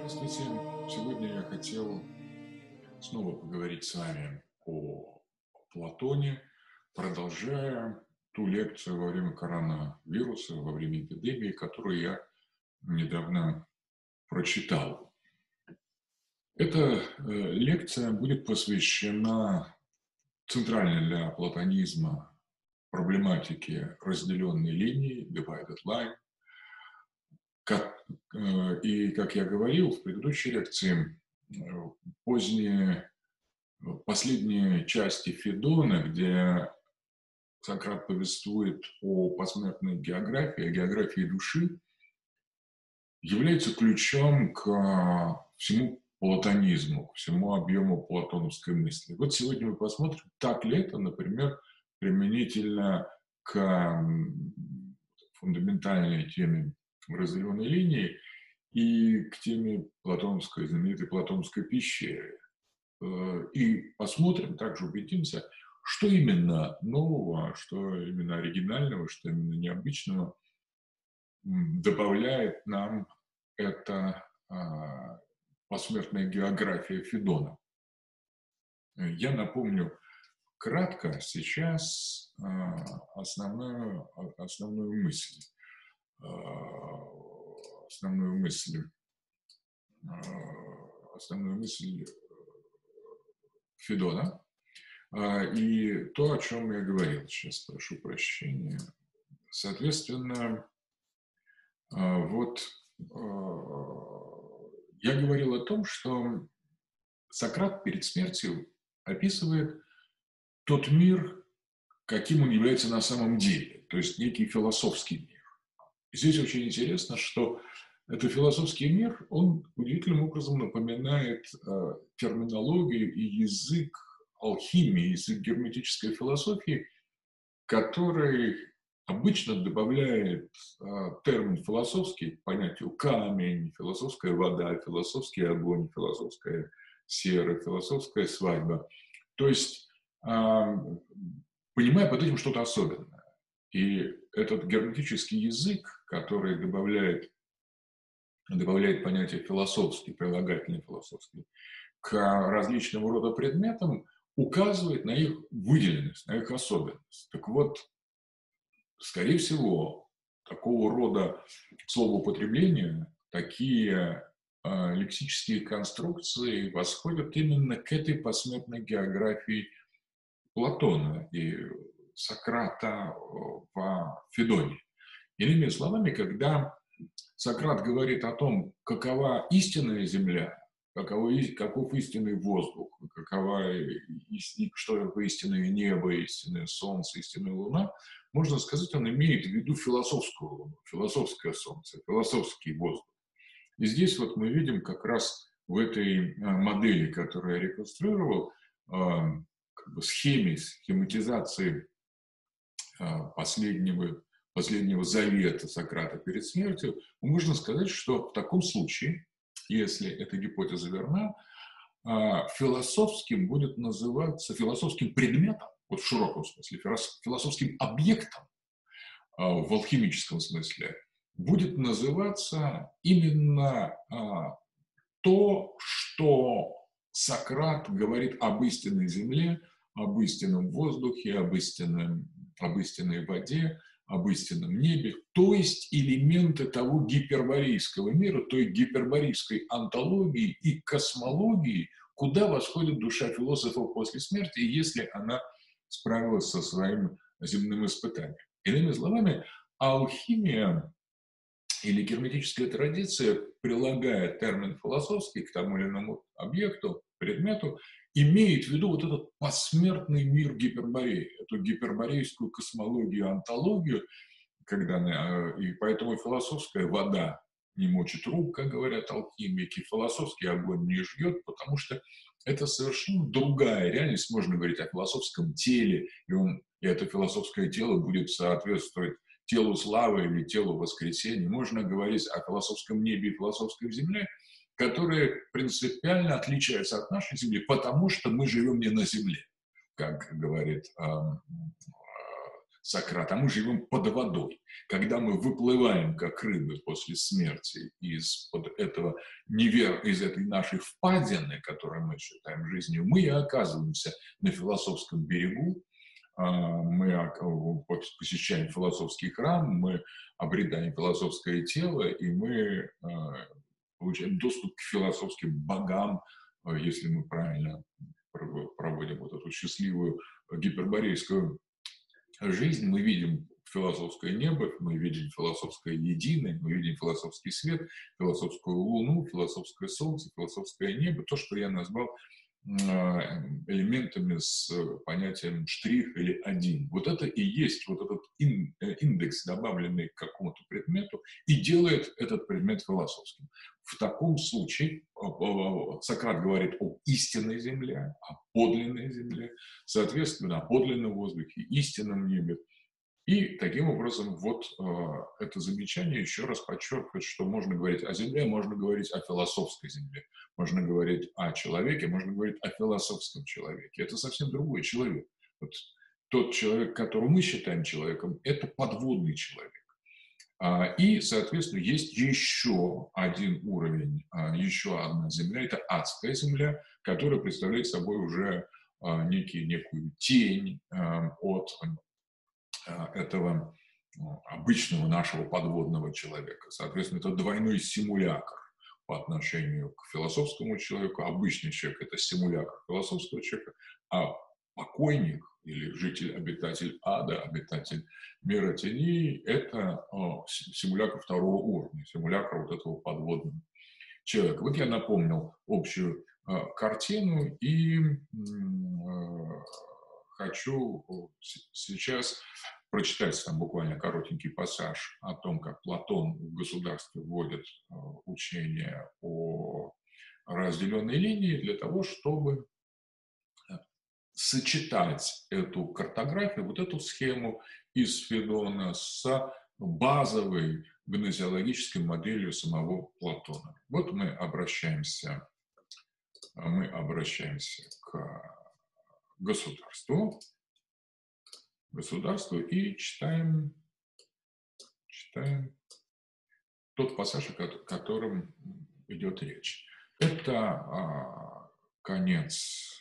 Здравствуйте. Сегодня я хотел снова поговорить с вами о Платоне, продолжая ту лекцию во время коронавируса, во время эпидемии, которую я недавно прочитал. Эта лекция будет посвящена центральной для платонизма проблематике разделенной линии, divided line. Как я говорил в предыдущей лекции, э, поздние последние части Федона, где Сократ повествует о посмертной географии, о географии души, является ключом к всему платонизму, к всему объему платоновской мысли. Вот сегодня мы посмотрим, так ли это, например, применительно к фундаментальной теме разделенной линии и к теме платоновской, знаменитой платоновской пещеры. И посмотрим, также убедимся, что именно нового, что именно оригинального, что именно необычного добавляет нам эта посмертная география Федона. Я напомню кратко сейчас основную мысль. Основную мысль Федона. И то, о чем я говорил, сейчас прошу прощения. Соответственно, вот я говорил о том, что Сократ перед смертью описывает тот мир, каким он является на самом деле, то есть некий философский мир. И здесь очень интересно, что этот философский мир, он удивительным образом напоминает терминологию и язык алхимии, язык герметической философии, который обычно добавляет термин философский к понятию камень, философская вода, философский огонь, философская сера, философская свадьба. То есть, понимая под этим что-то особенное. И этот герметический язык, который добавляет понятие философский, прилагательный философский, к различного рода предметам, указывает на их выделенность, на их особенность. Так вот, скорее всего, такого рода словоупотребления, такие лексические конструкции восходят именно к этой посмертной географии Платона и Сократа в Федоне. Иными словами, когда Сократ говорит о том, какова истинная земля, каков истинный воздух, что такое истинное небо, истинное солнце, истинная луна, можно сказать, он имеет в виду философскую луну, философское солнце, философский воздух. И здесь вот мы видим как раз в этой модели, которую я реконструировал, схематизации последнего завета Сократа перед смертью, можно сказать, что в таком случае, если эта гипотеза верна, философским будет называться, философским предметом, вот в широком смысле, философским объектом в алхимическом смысле, будет называться именно то, что Сократ говорит об истинной земле, об истинном воздухе, об истинной воде, об истинном небе, то есть элементы того гиперборейского мира, той гиперборейской онтологии и космологии, куда восходит душа философов после смерти, если она справилась со своим земным испытанием. Иными словами, алхимия или герметическая традиция, прилагая термин философский к тому или иному объекту, предмету, имеет в виду вот этот посмертный мир Гипербореи, эту гиперборейскую космологию, онтологию, и поэтому философская вода не мочит рук, как говорят алхимики, философский огонь не жжет, потому что это совершенно другая реальность. Можно говорить о философском теле, и это философское тело будет соответствовать телу славы или телу воскресения. Можно говорить о философском небе и философской земле, которые принципиально отличаются от нашей Земли, потому что мы живем не на Земле, как говорит Сократ, а мы живем под водой. Когда мы выплываем, как рыбы после смерти из-под этого из этой нашей впадины, которую мы считаем жизнью, мы и оказываемся на философском берегу, мы посещаем философский храм, мы обретаем философское тело, и мы получаем доступ к философским богам, если мы правильно проводим вот эту счастливую гиперборейскую жизнь. Мы видим философское небо, мы видим философское единое, мы видим философский свет, философскую луну, философское солнце, философское небо, то, что я назвал элементами с понятием штрих или один. Вот это и есть вот этот индекс, добавленный к какому-то предмету, и делает этот предмет философским. В таком случае Сократ говорит об истинной земле, о подлинной земле, соответственно, о подлинном воздухе, истинном небе. И таким образом вот это замечание еще раз подчеркивает, что можно говорить о земле, можно говорить о философской земле, можно говорить о человеке, можно говорить о философском человеке. Это совсем другой человек. Вот тот человек, которого мы считаем человеком, это подводный человек. И, соответственно, есть еще один уровень, еще одна земля, это адская земля, которая представляет собой уже некую тень от этого обычного нашего подводного человека. Соответственно, это двойной симулякр по отношению к философскому человеку. Обычный человек – это симулякр философского человека, а покойник или житель, обитатель ада, обитатель мира теней – это симулякр второго уровня, симулякр вот этого подводного человека. Вот я напомнил общую картину и хочу сейчас прочитать там буквально коротенький пассаж о том, как Платон в государстве вводит учение о разделенной линии для того, чтобы сочетать эту картографию, вот эту схему из Федона с базовой гносеологической моделью самого Платона. Вот мы обращаемся к государству и читаем тот пассаж, о котором идет речь. Это конец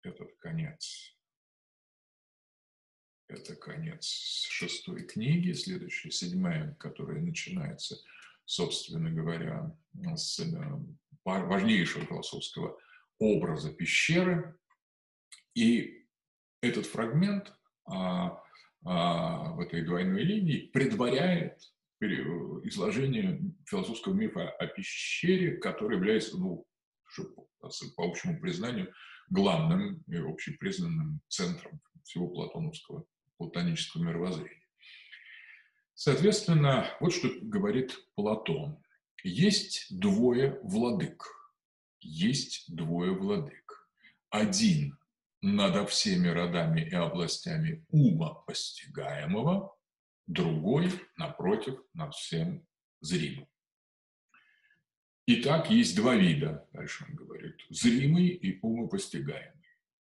6 книги, следующая 7, которая начинается, собственно говоря, с важнейшего философского образа пещеры. И этот фрагмент в этой двойной линии предваряет изложение философского мифа о пещере, который является, по общему признанию, главным и общепризнанным центром всего платонического мировоззрения. Соответственно, вот что говорит Платон. Есть двое владык. Один надо всеми родами и областями ума постигаемого, другой, напротив, над всем зримым. Итак, есть два вида, дальше он говорит, зримый и умопостигаемый.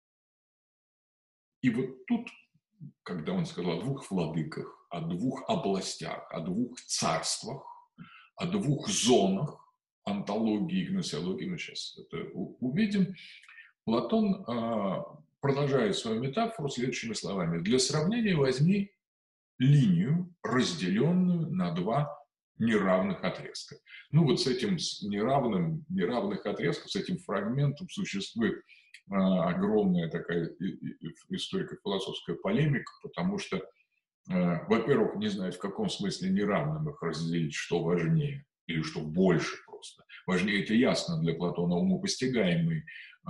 И вот тут, когда он сказал о двух владыках, о двух областях, о двух царствах, о двух зонах, онтологии и гносеологии, мы сейчас это увидим, Платон продолжает свою метафору следующими словами. Для сравнения возьми линию, разделенную на два неравных отрезка. Вот с этим неравных отрезков, с этим фрагментом существует огромная такая историко-философская полемика, потому что, во-первых, не знают, в каком смысле неравным их разделить, что важнее, или что больше просто. Важнее, это ясно для Платона, умопостигаемый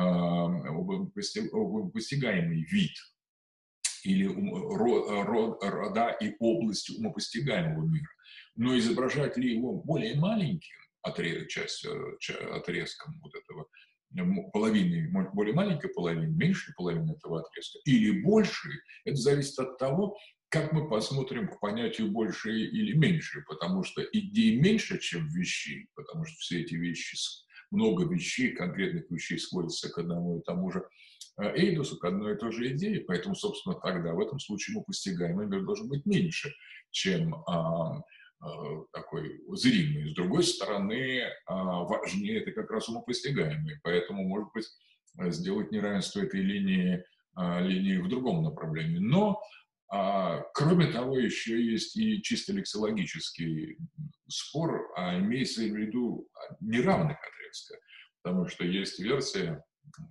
вид или рода и области умопостигаемого мира. Но изображать ли его более маленьким отрезком вот этого половины, более маленькой половины, меньшей половины этого отрезка, или больше, это зависит от того, как мы посмотрим к понятию «больше» или «меньше», потому что идей меньше, чем вещей, потому что все эти вещи, много вещей, конкретных вещей сводятся к одному и тому же эйдосу, к одной и той же идее, поэтому, собственно, тогда в этом случае постигаемый мир должен быть меньше, чем такой зримый. С другой стороны, важнее это как раз умопостигаемый, поэтому, может быть, сделать неравенство этой линии в другом направлении. Но, кроме того, еще есть и чисто лексикологический спор, имеется в виду неравных отрезках, потому что есть версия,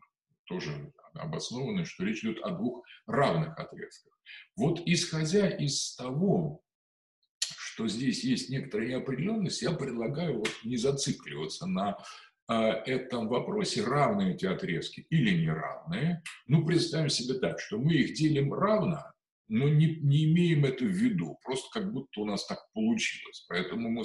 тоже обоснованная, что речь идет о двух равных отрезках. Вот исходя из того, что здесь есть некоторая неопределенность, я предлагаю вот не зацикливаться на этом вопросе, равные эти отрезки или неравные. Ну, представим себе так, что мы их делим равно, но не имеем это в виду, просто как будто у нас так получилось. Поэтому мы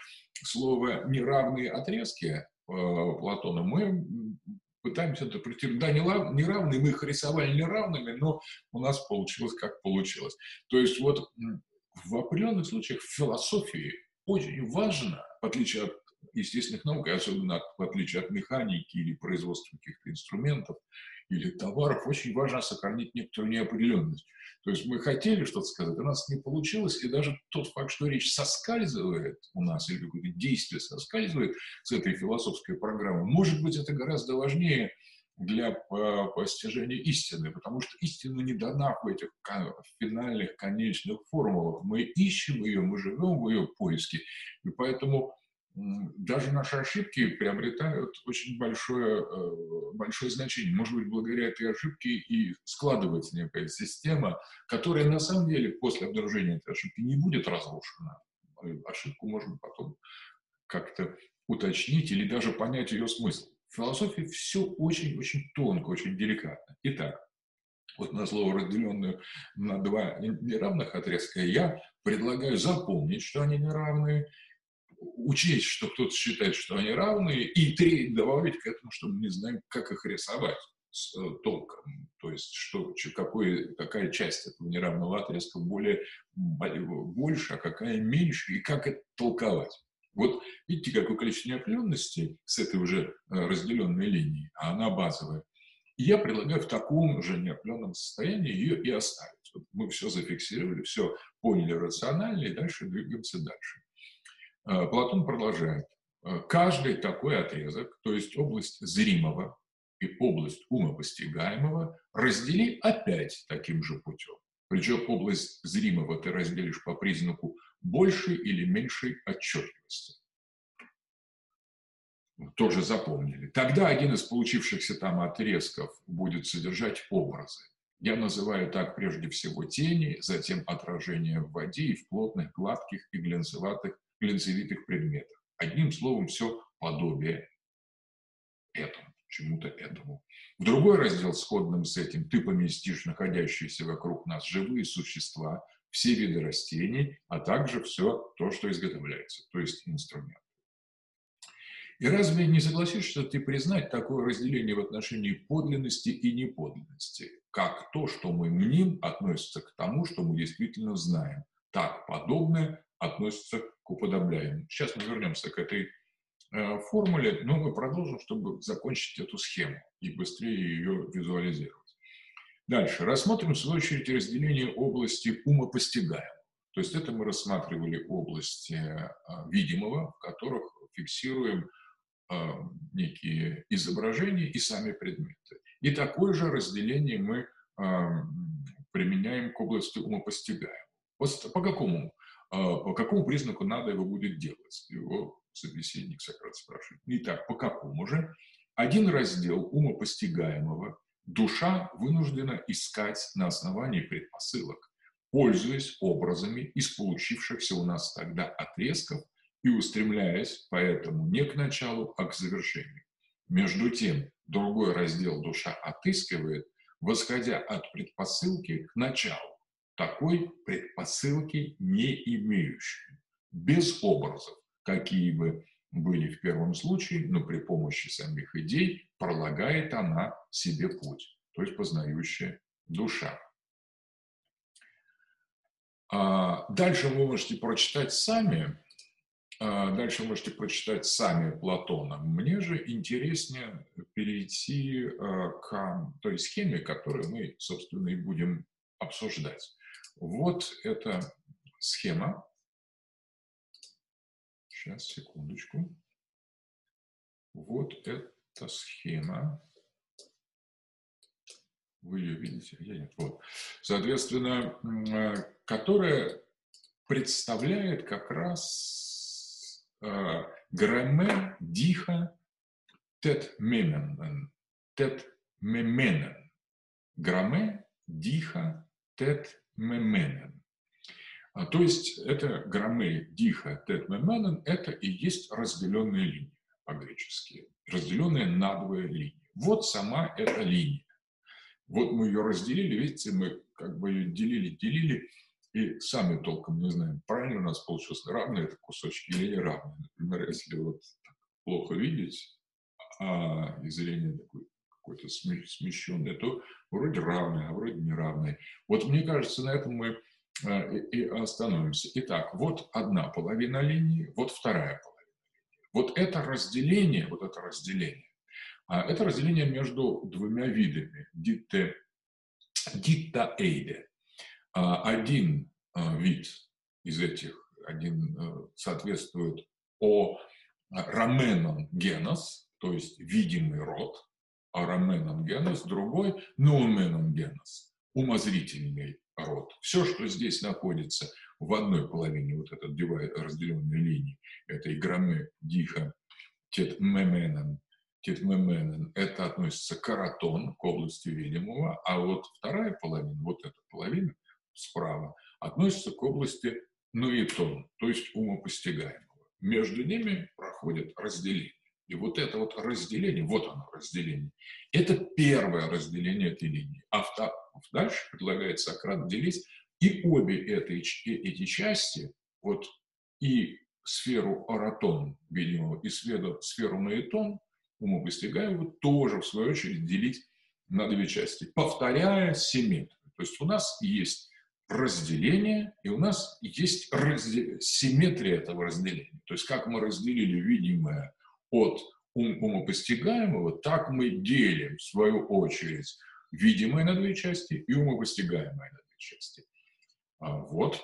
слово «неравные отрезки» Платона мы пытаемся интерпретировать. Да, неравные, мы их рисовали неравными, но у нас получилось как получилось. То есть вот в определенных случаях в философии очень важно, в отличие от естественных наук, и особенно в отличие от механики или производства каких-то инструментов или товаров, очень важно сохранить некоторую неопределенность. То есть мы хотели что-то сказать, у нас не получилось, и даже тот факт, что речь соскальзывает у нас, или какое-то действие соскальзывает с этой философской программы, может быть, это гораздо важнее для постижения истины, потому что истина не дана в этих финальных, конечных формулах. Мы ищем ее, мы живем в ее поиске, и поэтому даже наши ошибки приобретают очень большое значение. Может быть, благодаря этой ошибке и складывается некая система, которая на самом деле после обнаружения этой ошибки не будет разрушена. Ошибку можно потом как-то уточнить или даже понять ее смысл. В философии все очень-очень тонко, очень деликатно. Итак, вот на слово, разделенное на два неравных отрезка, я предлагаю запомнить, что они неравные, учесть, что кто-то считает, что они равные, и добавить к этому, что мы не знаем, как их рисовать с толком. То есть, какая часть этого неравного отрезка больше, а какая меньше, и как это толковать. Вот видите, какое количество неопределенности с этой уже разделенной линией, а она базовая. И я предлагаю в таком же неопределенном состоянии ее и оставить. Вот мы все зафиксировали, все поняли рационально, и дальше двигаемся дальше. Платон продолжает. Каждый такой отрезок, то есть область зримого и область умопостигаемого, раздели опять таким же путем. Причем область зримого ты разделишь по признаку большей или меньшей отчетливости. Тоже запомнили. Тогда один из получившихся там отрезков будет содержать образы. Я называю так прежде всего тени, затем отражения в воде и в плотных, гладких и глянцевитых предметах. Одним словом, все подобие этому, чему-то этому. В другой раздел, сходным с этим, ты поместишь находящиеся вокруг нас живые существа, все виды растений, а также все то, что изготовляется, то есть инструмент. И разве не согласишься ты признать такое разделение в отношении подлинности и неподлинности, как то, что мы мним, относится к тому, что мы действительно знаем, так подобное относится к уподобляемому. Сейчас мы вернемся к этой формуле, но мы продолжим, чтобы закончить эту схему и быстрее ее визуализировать. Дальше. Рассмотрим, в свою очередь, разделение области умопостигаемого. То есть это мы рассматривали области видимого, в которых фиксируем некие изображения и сами предметы. И такое же разделение мы применяем к области умопостигаемого. По какому признаку надо его будет делать? Его собеседник Сократ спрашивает. Итак, по какому же? Один раздел умопостигаемого душа вынуждена искать на основании предпосылок, пользуясь образами из получившихся у нас тогда отрезков и устремляясь поэтому не к началу, а к завершению. Между тем, другой раздел душа отыскивает, восходя от предпосылки к началу, такой предпосылки не имеющей, без образов, какие бы были в первом случае, но при помощи самих идей пролагает она себе путь, то есть познающая душа. Дальше вы можете прочитать сами. Дальше можете прочитать сами Платона. Мне же интереснее перейти к той схеме, которую мы, собственно, и будем обсуждать. Вот эта схема. Сейчас, секундочку. Вот эта схема. Вы ее видите? Я нет. Вот. Соответственно, которая представляет как раз грамме, диха, тет меменен. Тет меменен. Грамме, диха, тет меменен. То есть это грамме, диха, тет меменен, это и есть разделенные линии по-гречески. Разделенные на две линии. Вот сама эта линия. Вот мы ее разделили, видите, мы как бы ее делили, и сами толком не знаем, правильно у нас получилось, равные это кусочки или неравные. Например, если вот плохо видеть, и зрение такое какое-то смещенное, то вроде равные, а вроде неравные. Вот мне кажется, на этом мы и остановимся. Итак, вот одна половина линии, вот вторая половина линии. Вот это разделение, это разделение между двумя видами диттаэйде. Один вид из этих, один соответствует раменон генос, то есть видимый род, раменон генос, другой нуменон генос, умозрительный род. Все, что здесь находится в одной половине, вот этой разделенной линии, этой грамме, диха, тетмеменен, это относится к аратон, к области видимого, а вот вторая половина, вот эта половина справа, относится к области ноитон, то есть умопостигаемого. Между ними проходит разделение. И вот это вот разделение, вот оно разделение, это первое разделение этой линии. А дальше предлагает Сократ делить и обе эти части, вот и сферу аратон видимого, и сферу ноитон, умопостигаемого, тоже, в свою очередь, делить на две части, повторяя симметрию. То есть у нас есть разделение, и у нас есть симметрия этого разделения. То есть как мы разделили видимое от умопостигаемого, так мы делим, в свою очередь, видимое на две части и умопостигаемое на две части. Вот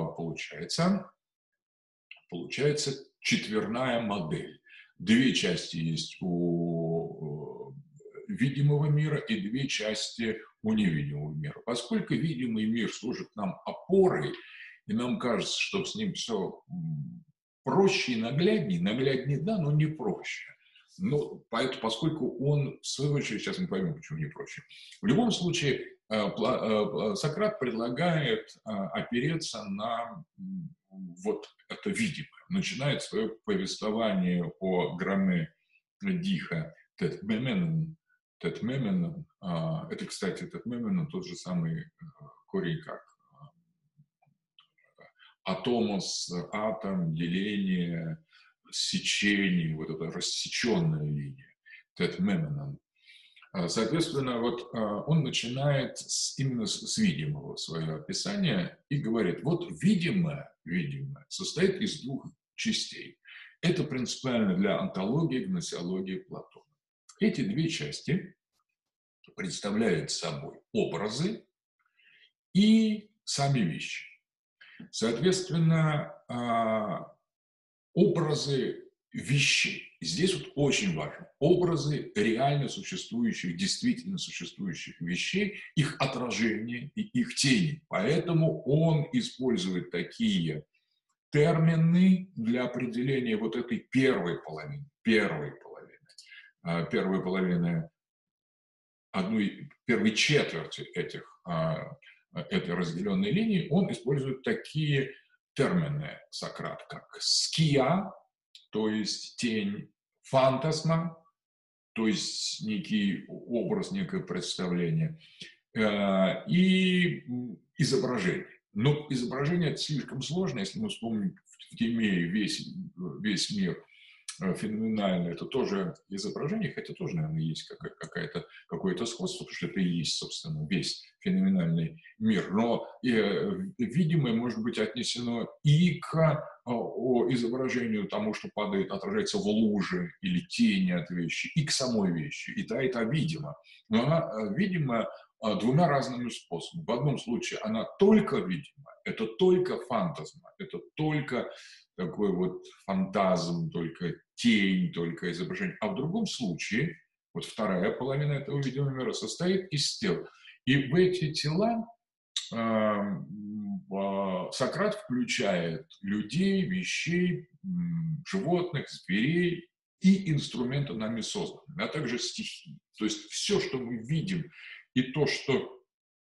получается четверная модель. Две части есть у видимого мира и две части у невидимого мира. Поскольку видимый мир служит нам опорой, и нам кажется, что с ним все проще и нагляднее, да, но не проще. Но поскольку он, в свою очередь, сейчас мы поймем, почему не проще. В любом случае, Сократ предлагает опереться на вот это видимое. Начинает свое повествование о грамме, диха, тетмеменен. Это, кстати, тетмеменен тот же самый корень, как атомос, атом, деление, сечение, вот эта рассеченная линия, тетмеменен. Соответственно, вот он начинает именно с видимого свое описание и говорит, вот видимое состоит из двух частей. Это принципиально для онтологии, гносеологии Платона. Эти две части представляют собой образы и сами вещи. Соответственно, образы вещей. Здесь вот очень важно. Образы реально существующих, действительно существующих вещей, их отражение и их тени. Поэтому он использует такие термины для определения вот этой первой половины первой четверти этой разделенной линии. Он использует такие термины, Сократ, как ския, то есть тень, фантасма, то есть некий образ, некое представление, и изображение. Но изображение это слишком сложно, если мы вспомним в Тимее весь мир феноменальное, это тоже изображение, хотя тоже, наверное, есть какое-то сходство, потому что это и есть, собственно, весь феноменальный мир. Но видимое может быть отнесено и к изображению тому, что падает, отражается в луже или тени от вещи, и к самой вещи. И та видима. Но она видима двумя разными способами. В одном случае она только видима, это только фантазма, это только такой вот фантазм, только тень, только изображение. А в другом случае, вот вторая половина этого видимого мира состоит из тел. И в эти тела Сократ включает людей, вещей, животных, зверей и инструменты нами созданные, а также стихии. То есть все, что мы видим, и то, что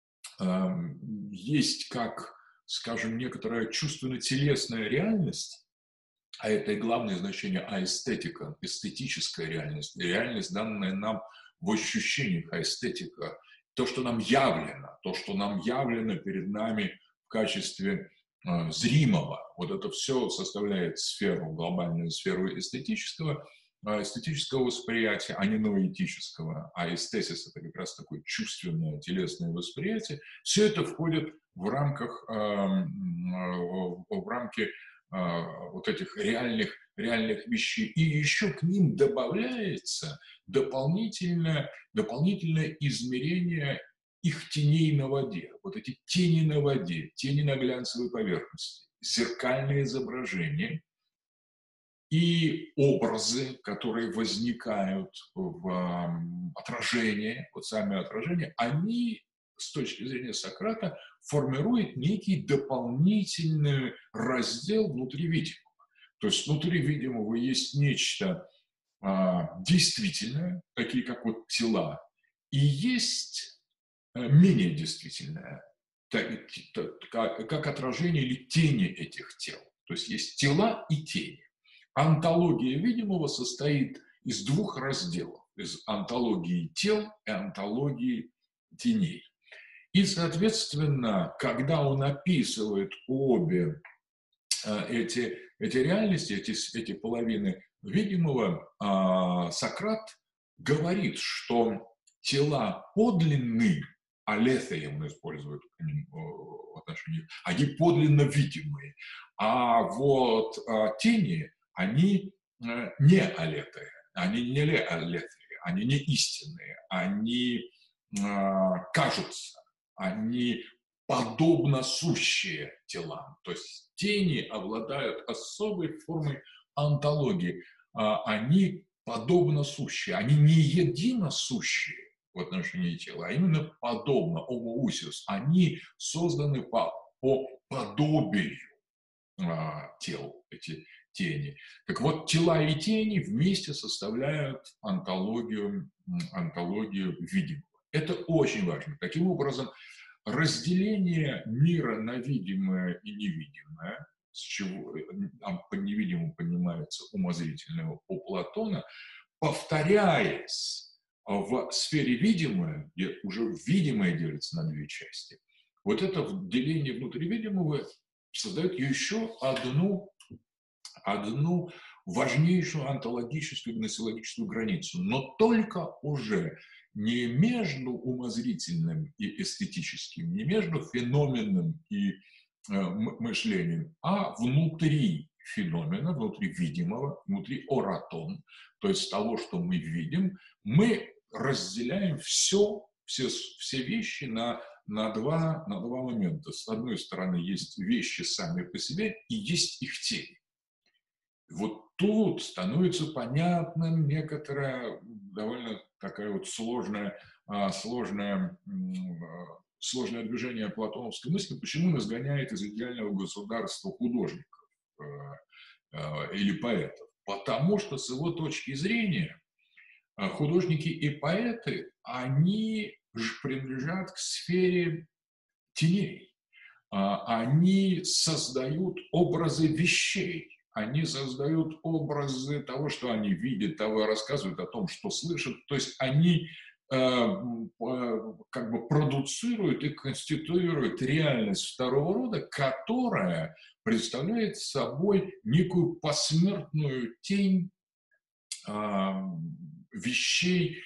есть как, скажем, некоторая чувственно-телесная реальность, а это и главное значение аэстетика, эстетическая реальность, реальность, данная нам в ощущениях, аэстетика, то, что нам явлено перед нами в качестве зримого. Вот это все составляет сферу, глобальную сферу эстетического восприятия, а не ноэтического. А эстесис – это как раз такое чувственное, телесное восприятие. Все это входит в рамки вот этих реальных вещей. И еще к ним добавляется дополнительное измерение их теней на воде. Вот эти тени на воде, тени на глянцевой поверхности, зеркальные изображения и образы, которые возникают в отражении, вот сами отражения, они с точки зрения Сократа формируют некий дополнительный раздел внутри видимого. То есть внутри видимого есть нечто действительное, такие как вот тела, и есть менее действительное, как отражение или тени этих тел. То есть есть тела и тени. Онтология видимого состоит из двух разделов. Из онтологии тел и онтологии теней. И, соответственно, когда он описывает обе эти реальности, эти половины видимого, Сократ говорит, что тела подлинны, алethei он использует в отношении, они подлинно видимые, а вот тени, они не алethei, они не алethei, они не истинные, они кажутся, они подобно сущие телам. То есть тени обладают особой формой онтологии. Они подобно сущие, они не едино сущие в отношении тела, а именно подобно, homoousios. Они созданы по подобию тел, эти тени. Так вот, тела и тени вместе составляют онтологию видимого. Это очень важно. Таким образом, разделение мира на видимое и невидимое, с чего под невидимым понимается умозрительного у Платона, повторяясь в сфере видимое, где уже видимое делится на две части, вот это деление внутри видимого создает еще одну важнейшую онтологическую и гносеологическую границу, но только уже не между умозрительным и эстетическим, не между феноменом и мышлением, а внутри феномена, внутри видимого, внутри оратон, то есть того, что мы видим, мы разделяем все вещи на два момента. С одной стороны, есть вещи сами по себе и есть их тени. Вот тут становится понятным некоторая довольно такая вот сложное движение платоновской мысли, почему нас гоняет из идеального государства художников или поэтов. Потому что с его точки зрения художники и поэты, они принадлежат к сфере теней. Они создают образы вещей. Они создают образы того, что они видят, того рассказывают о том, что слышат. То есть они как бы продуцируют и конституируют реальность второго рода, которая представляет собой некую посмертную тень вещей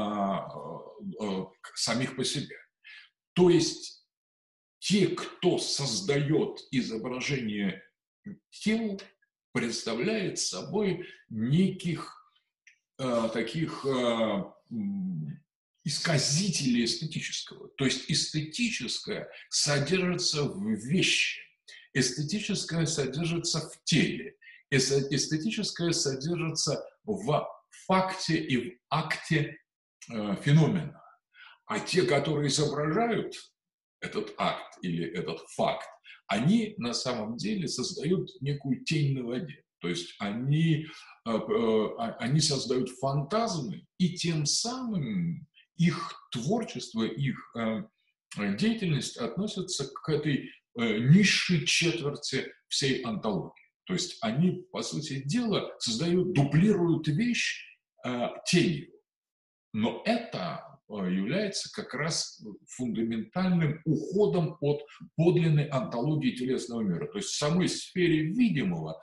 самих по себе. То есть те, кто создает изображение тел, представляет собой неких таких исказителей эстетического. То есть эстетическое содержится в вещи, эстетическое содержится в теле, эстетическое содержится в факте и в акте феномена. А те, которые изображают этот акт или этот факт, они на самом деле создают некую тень на воде. То есть они создают фантазмы, и тем самым их творчество, их деятельность относятся к этой низшей четверти всей антологии. То есть они, по сути дела, создают, дуплируют вещь тенью. Но это является как раз фундаментальным уходом от подлинной антологии телесного мира. То есть в самой сфере видимого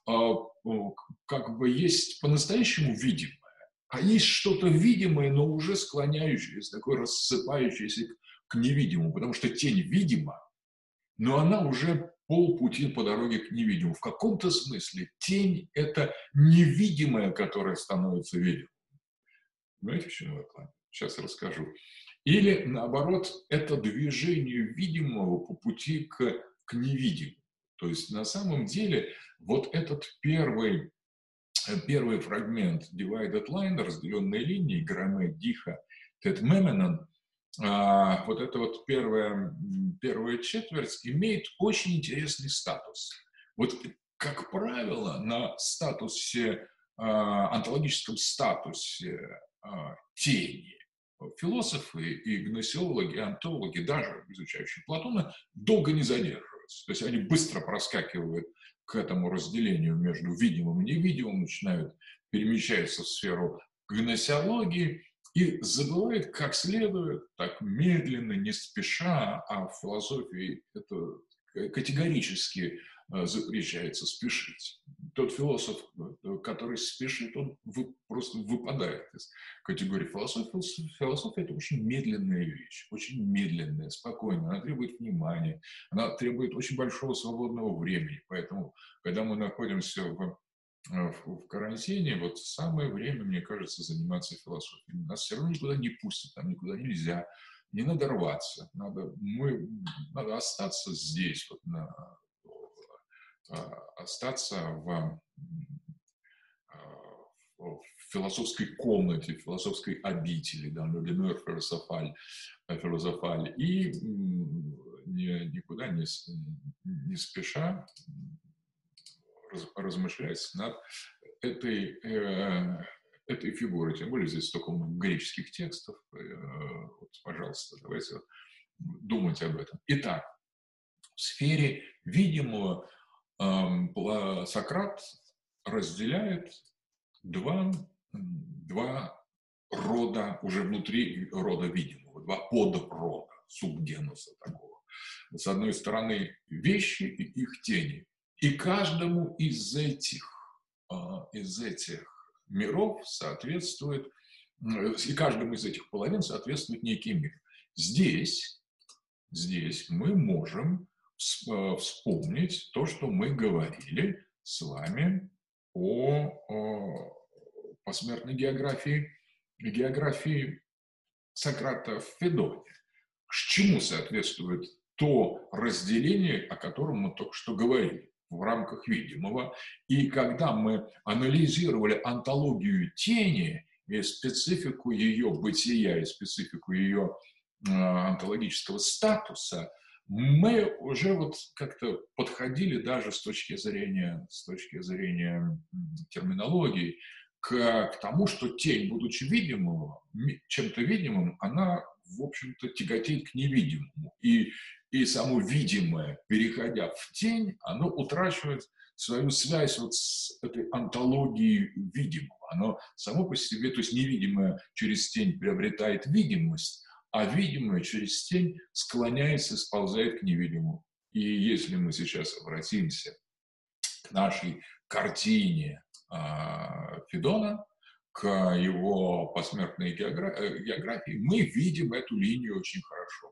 как бы есть по-настоящему видимое, а есть что-то видимое, но уже склоняющееся, такое рассыпающееся к невидимому, потому что тень видима, но она уже полпути по дороге к невидимому. В каком-то смысле тень – это невидимое, которое становится видимым. Понимаете, в чем я клоню? Сейчас я расскажу. Или, наоборот, это движение видимого по пути к невидимому. То есть, на самом деле, вот этот первый фрагмент Divided Line, разделенные линии, Граме, Диха, Тет Меменон, вот эта вот первая четверть имеет очень интересный статус. Вот, как правило, на статусе, онтологическом статусе тени философы и гносеологи, и онтологи, даже изучающие Платона, долго не задерживаются. То есть они быстро проскакивают к этому разделению между видимым и невидимым, начинают перемещаться в сферу гносеологии и забывают как следует, так медленно, не спеша, а в философии это категорически запрещается спешить. Тот философ, который спешит, он просто выпадает из категории философии. Философия – это очень медленная вещь, очень медленная, спокойная. Она требует внимания, она требует очень большого свободного времени. Поэтому, когда мы находимся в карантине, вот самое время, мне кажется, заниматься философией. Нас все равно никуда не пустят, там никуда нельзя. Не надо рваться, надо остаться здесь, вот остаться в философской комнате, в философской обители, да, философаль, и никуда не спеша размышлять над этой фигурой. Тем более здесь столько греческих текстов. Вот, пожалуйста, давайте думать об этом. Итак, в сфере видимого Сократ разделяет два рода, уже внутри рода видимого, два подрода, субгенуса такого. С одной стороны, вещи и их тени. И каждому из этих миров соответствует, и каждому из этих половин соответствует некий мир. Здесь мы можем вспомнить то, что мы говорили с вами о посмертной географии Сократа в Федоне. К чему соответствует то разделение, о котором мы только что говорили, в рамках видимого. И когда мы анализировали онтологию тени и специфику ее бытия, и специфику ее онтологического статуса, мы уже вот как-то подходили даже с точки зрения терминологии к тому, что тень, будучи чем-то видимым, она, в общем-то, тяготеет к невидимому. И само видимое, переходя в тень, оно утрачивает свою связь вот с этой онтологией видимого. Оно само по себе, то есть невидимое через тень приобретает видимость, а видимое через тень склоняется, сползает к невидимому. И если мы сейчас обратимся к нашей картине Федона, к его посмертной географии, мы видим эту линию очень хорошо.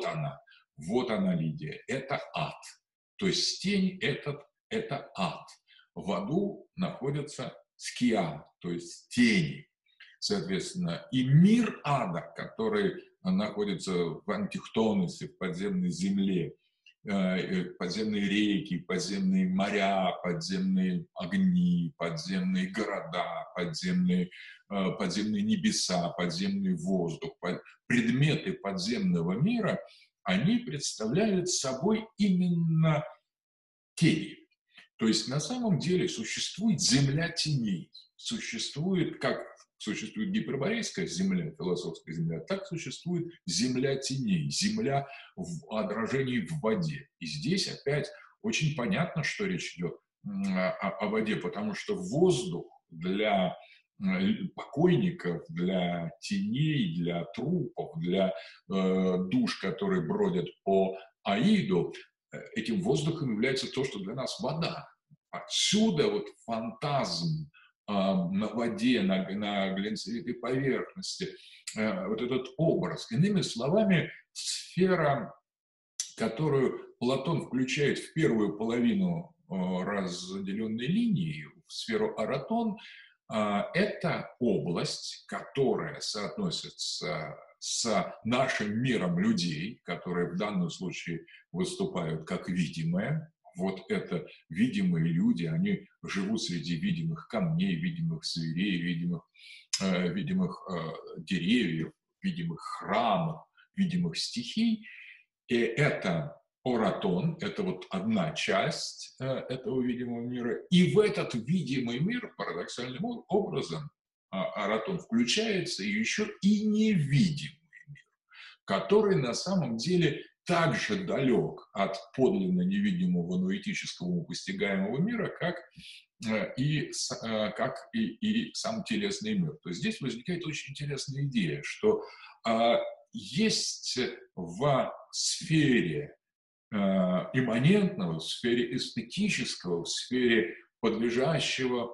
Вот она линия, это ад. То есть тень это ад. В аду находятся ския, то есть тени. Соответственно, и мир ада, который находится в антихтонусе, в подземной земле, подземные реки, подземные моря, подземные огни, подземные города, подземные небеса, подземный воздух, предметы подземного мира, они представляют собой именно тени. То есть на самом деле существует земля теней, существует, как существует гиперборейская земля, философская земля, так существует земля теней, земля в отражении в воде. И здесь опять очень понятно, что речь идет о воде, потому что воздух для покойников, для теней, для трупов, для душ, которые бродят по Аиду, этим воздухом является то, что для нас вода. Отсюда вот фантазм на воде, на глинцевитой поверхности, вот этот образ. Иными словами, сфера, которую Платон включает в первую половину разделенной линии, в сферу Аратон, это область, которая соотносится с нашим миром людей, которые в данном случае выступают как видимые. Вот это видимые люди, они живут среди видимых камней, видимых зверей, видимых деревьев, видимых храмов, видимых стихий. И это Оратон, это вот одна часть этого видимого мира. И в этот видимый мир парадоксальным образом Оратон включается еще и невидимый мир, который на самом деле также далек от подлинно невидимого, но этического постигаемого мира, как и сам телесный мир. То есть здесь возникает очень интересная идея, что есть в сфере имманентного, в сфере эстетического, в сфере подлежащего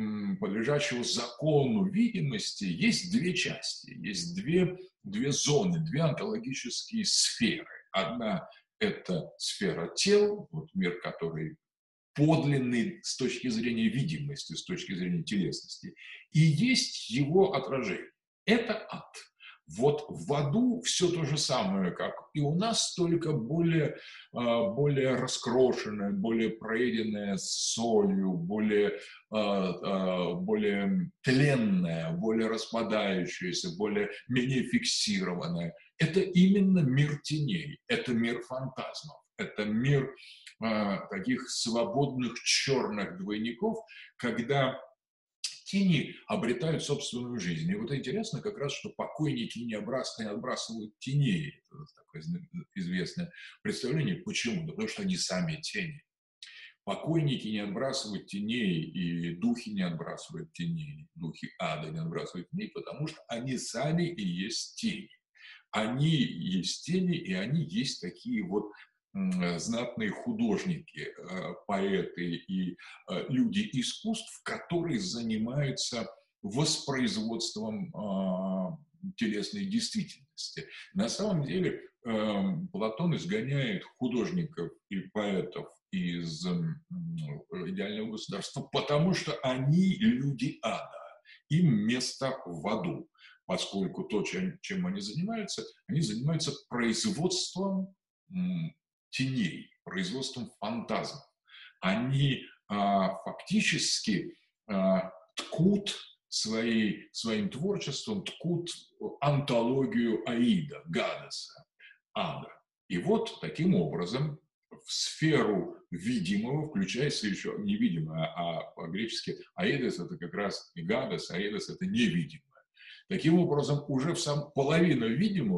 закону видимости, есть две части, есть две зоны, две онтологические сферы. Одна – это сфера тел, вот мир, который подлинный с точки зрения видимости, с точки зрения телесности, и есть его отражение. Это ад. Вот в аду все то же самое, как и у нас, только более раскрошенное, более проеденное солью, более тленное, более распадающееся, менее фиксированное. Это именно мир теней, это мир фантазмов, это мир таких свободных черных двойников, когда тени обретают собственную жизнь. И вот интересно как раз, что покойники не отбрасывают теней. Это такое известное представление. Почему? Да потому что они сами тени. Покойники не отбрасывают теней, и духи не отбрасывают теней, духи ада не отбрасывают теней, потому что они сами и есть тени. Они есть тени, и они есть такие вот знатные художники, поэты и люди искусств, которые занимаются воспроизводством телесной действительности. На самом деле Платон изгоняет художников и поэтов из идеального государства, потому что они люди ада, им место в аду, поскольку то, чем они занимаются производством теней, производством фантазмов. Они фактически ткут своим творчеством, ткут антологию Аида, Гадеса, ада. И вот таким образом в сферу видимого включается еще невидимое, а по-гречески Аидес это как раз и Гадес, Аидес это невидимое. Таким образом, уже половина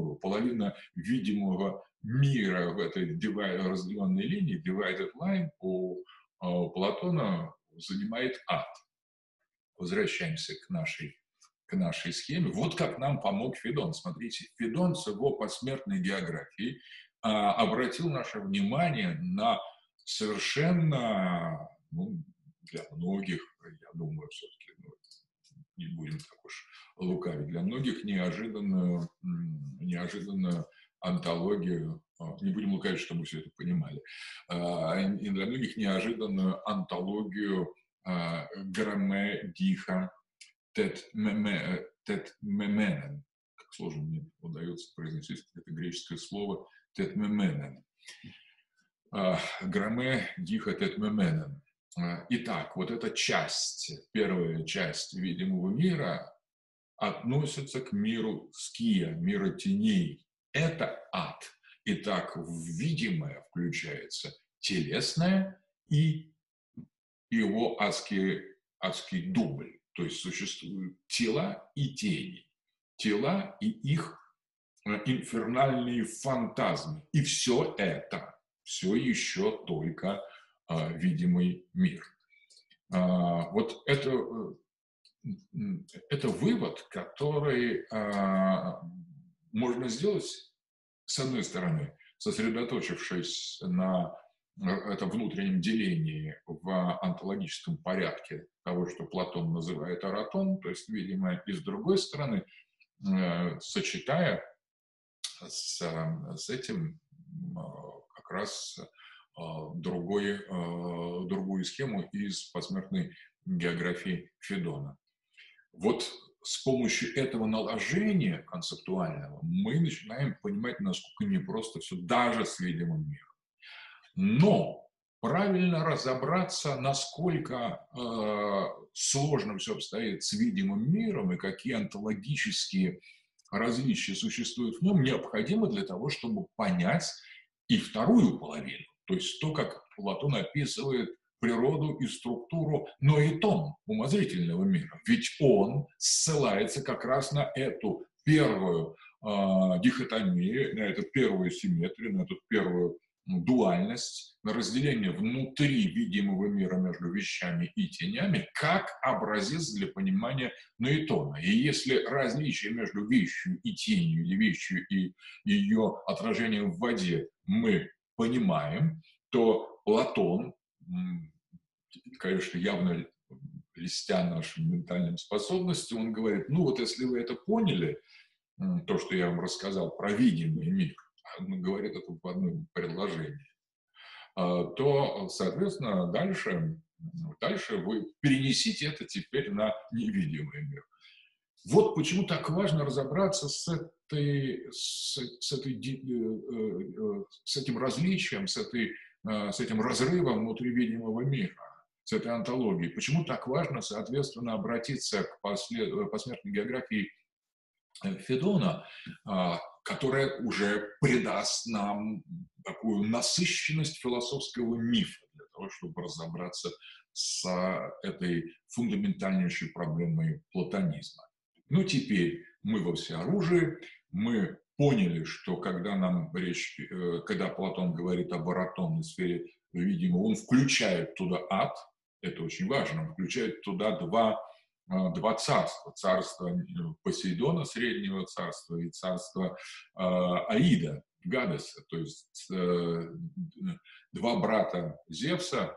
видимого мира в этой разделенной линии, divided line, у Платона занимает ад. Возвращаемся к нашей схеме. Вот как нам помог Федон. Смотрите, Федон с его посмертной географией обратил наше внимание на совершенно, для многих, я думаю, все-таки не будем так уж лукавить, для многих неожиданную антологию, не будем лукавить, чтобы мы все это понимали, и для многих неожиданную антологию Граме, Диха, Тет Меменен. Как сложно мне удается произносить это греческое слово Тет Меменен. Граме, Диха, Тет Меменен. Итак, вот эта часть, первая часть видимого мира относится к миру ския, миру теней. Это ад. Итак, в видимое включается телесное и его адский дубль. То есть существуют тела и тени. Тела и их инфернальные фантазмы. И все это, все еще только видимый мир. Вот это вывод, который можно сделать, с одной стороны, сосредоточившись на этом внутреннем делении в онтологическом порядке того, что Платон называет аратон, то есть видимое, и с другой стороны, сочетая с этим как раз другую схему из посмертной географии Федона. Вот с помощью этого наложения концептуального мы начинаем понимать, насколько непросто все, даже с видимым миром. Но правильно разобраться, насколько сложно все обстоит с видимым миром и какие онтологические различия существуют в нем, необходимо для того, чтобы понять и вторую половину, то есть то, как Платон описывает природу и структуру ноэтон, умозрительного мира. Ведь он ссылается как раз на эту первую дихотомию, на эту первую симметрию, на эту первую дуальность, на разделение внутри видимого мира между вещами и тенями, как образец для понимания ноэтона. И если различие между вещью и тенью, или вещью и ее отражением в воде мы понимаем, то Платон, конечно, явно льстя нашим ментальным способностям, он говорит, ну вот если вы это поняли, то, что я вам рассказал про видимый мир, он говорит это в одном предложении, то, соответственно, дальше вы перенесите это теперь на невидимый мир. Вот почему так важно разобраться с этим различием, с этим разрывом внутри видимого мира, с этой онтологией. Почему так важно, соответственно, обратиться к посмертной географии Федона, которая уже придаст нам такую насыщенность философского мифа для того, чтобы разобраться с этой фундаментальнейшей проблемой платонизма. Ну, теперь мы во всеоружии, мы поняли, что когда Платон говорит об аратонной сфере видимого, он включает туда ад, это очень важно, он включает туда два царства. Царство Посейдона, Среднего царства, и царство Аида, Гадеса, то есть два брата Зевса,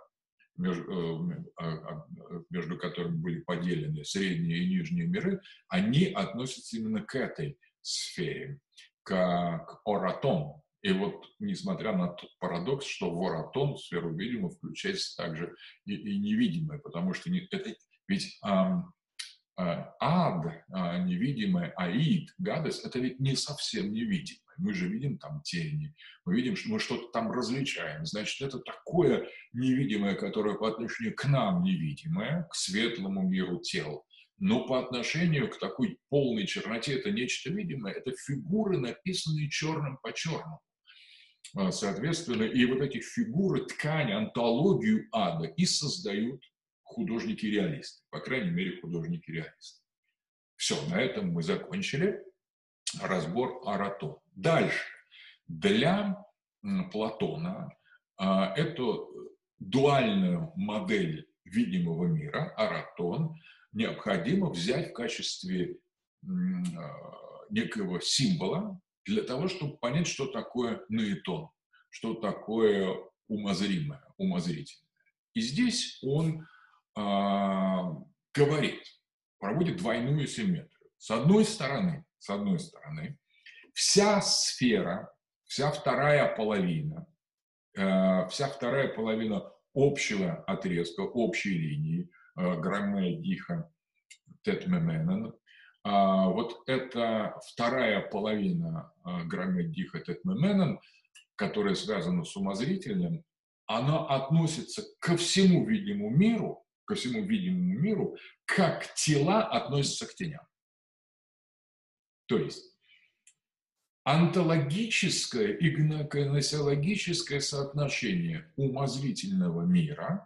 между которыми были поделены средние и нижние миры, они относятся именно к этой сфере, к оратон. И вот, несмотря на тот парадокс, что в оратон, в сферу видимого, включается также и невидимое, потому что ведь ад, невидимое, аид, гадость, это ведь не совсем невидимое. Мы же видим там тени, мы видим, что мы что-то там различаем. Значит, это такое невидимое, которое по отношению к нам невидимое, к светлому миру тел. Но по отношению к такой полной черноте это нечто видимое, это фигуры, написанные черным по черному. Соответственно, и вот эти фигуры, ткань, антологию ада и создают художники-реалисты, по крайней мере, художники-реалисты. Все, на этом мы закончили разбор аратон. Дальше. Для Платона эту дуальную модель видимого мира, аратон, необходимо взять в качестве некого символа для того, чтобы понять, что такое ноэтон, что такое умозримое, умозрительное. И здесь он говорит, проводит двойную симметрию. С одной стороны, вся сфера, вся вторая половина общего отрезка, общей линии Граме, Диха, Тет-Меменен. Вот эта вторая половина Граме, Диха, Тет-Меменен, которая связана с умозрительным, она относится ко всему видимому миру, как тела относятся к теням. То есть онтологическое и гносеологическое соотношение умозрительного мира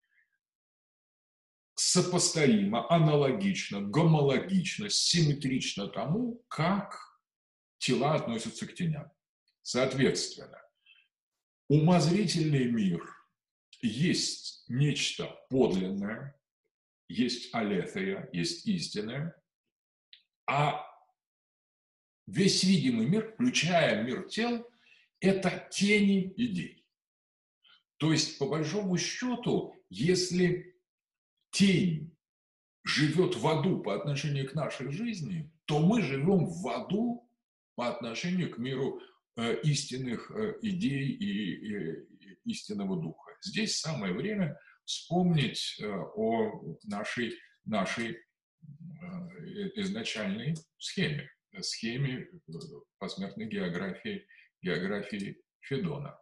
сопоставимо, аналогично, гомологично, симметрично тому, как тела относятся к теням. Соответственно, умозрительный мир есть нечто подлинное, есть алethea, есть истинное, а весь видимый мир, включая мир тел, это тени идей. То есть, по большому счету, если тень живет в аду по отношению к нашей жизни, то мы живем в аду по отношению к миру истинных идей и истинного духа. Здесь самое время вспомнить о нашей изначальной схеме посмертной географии Федона.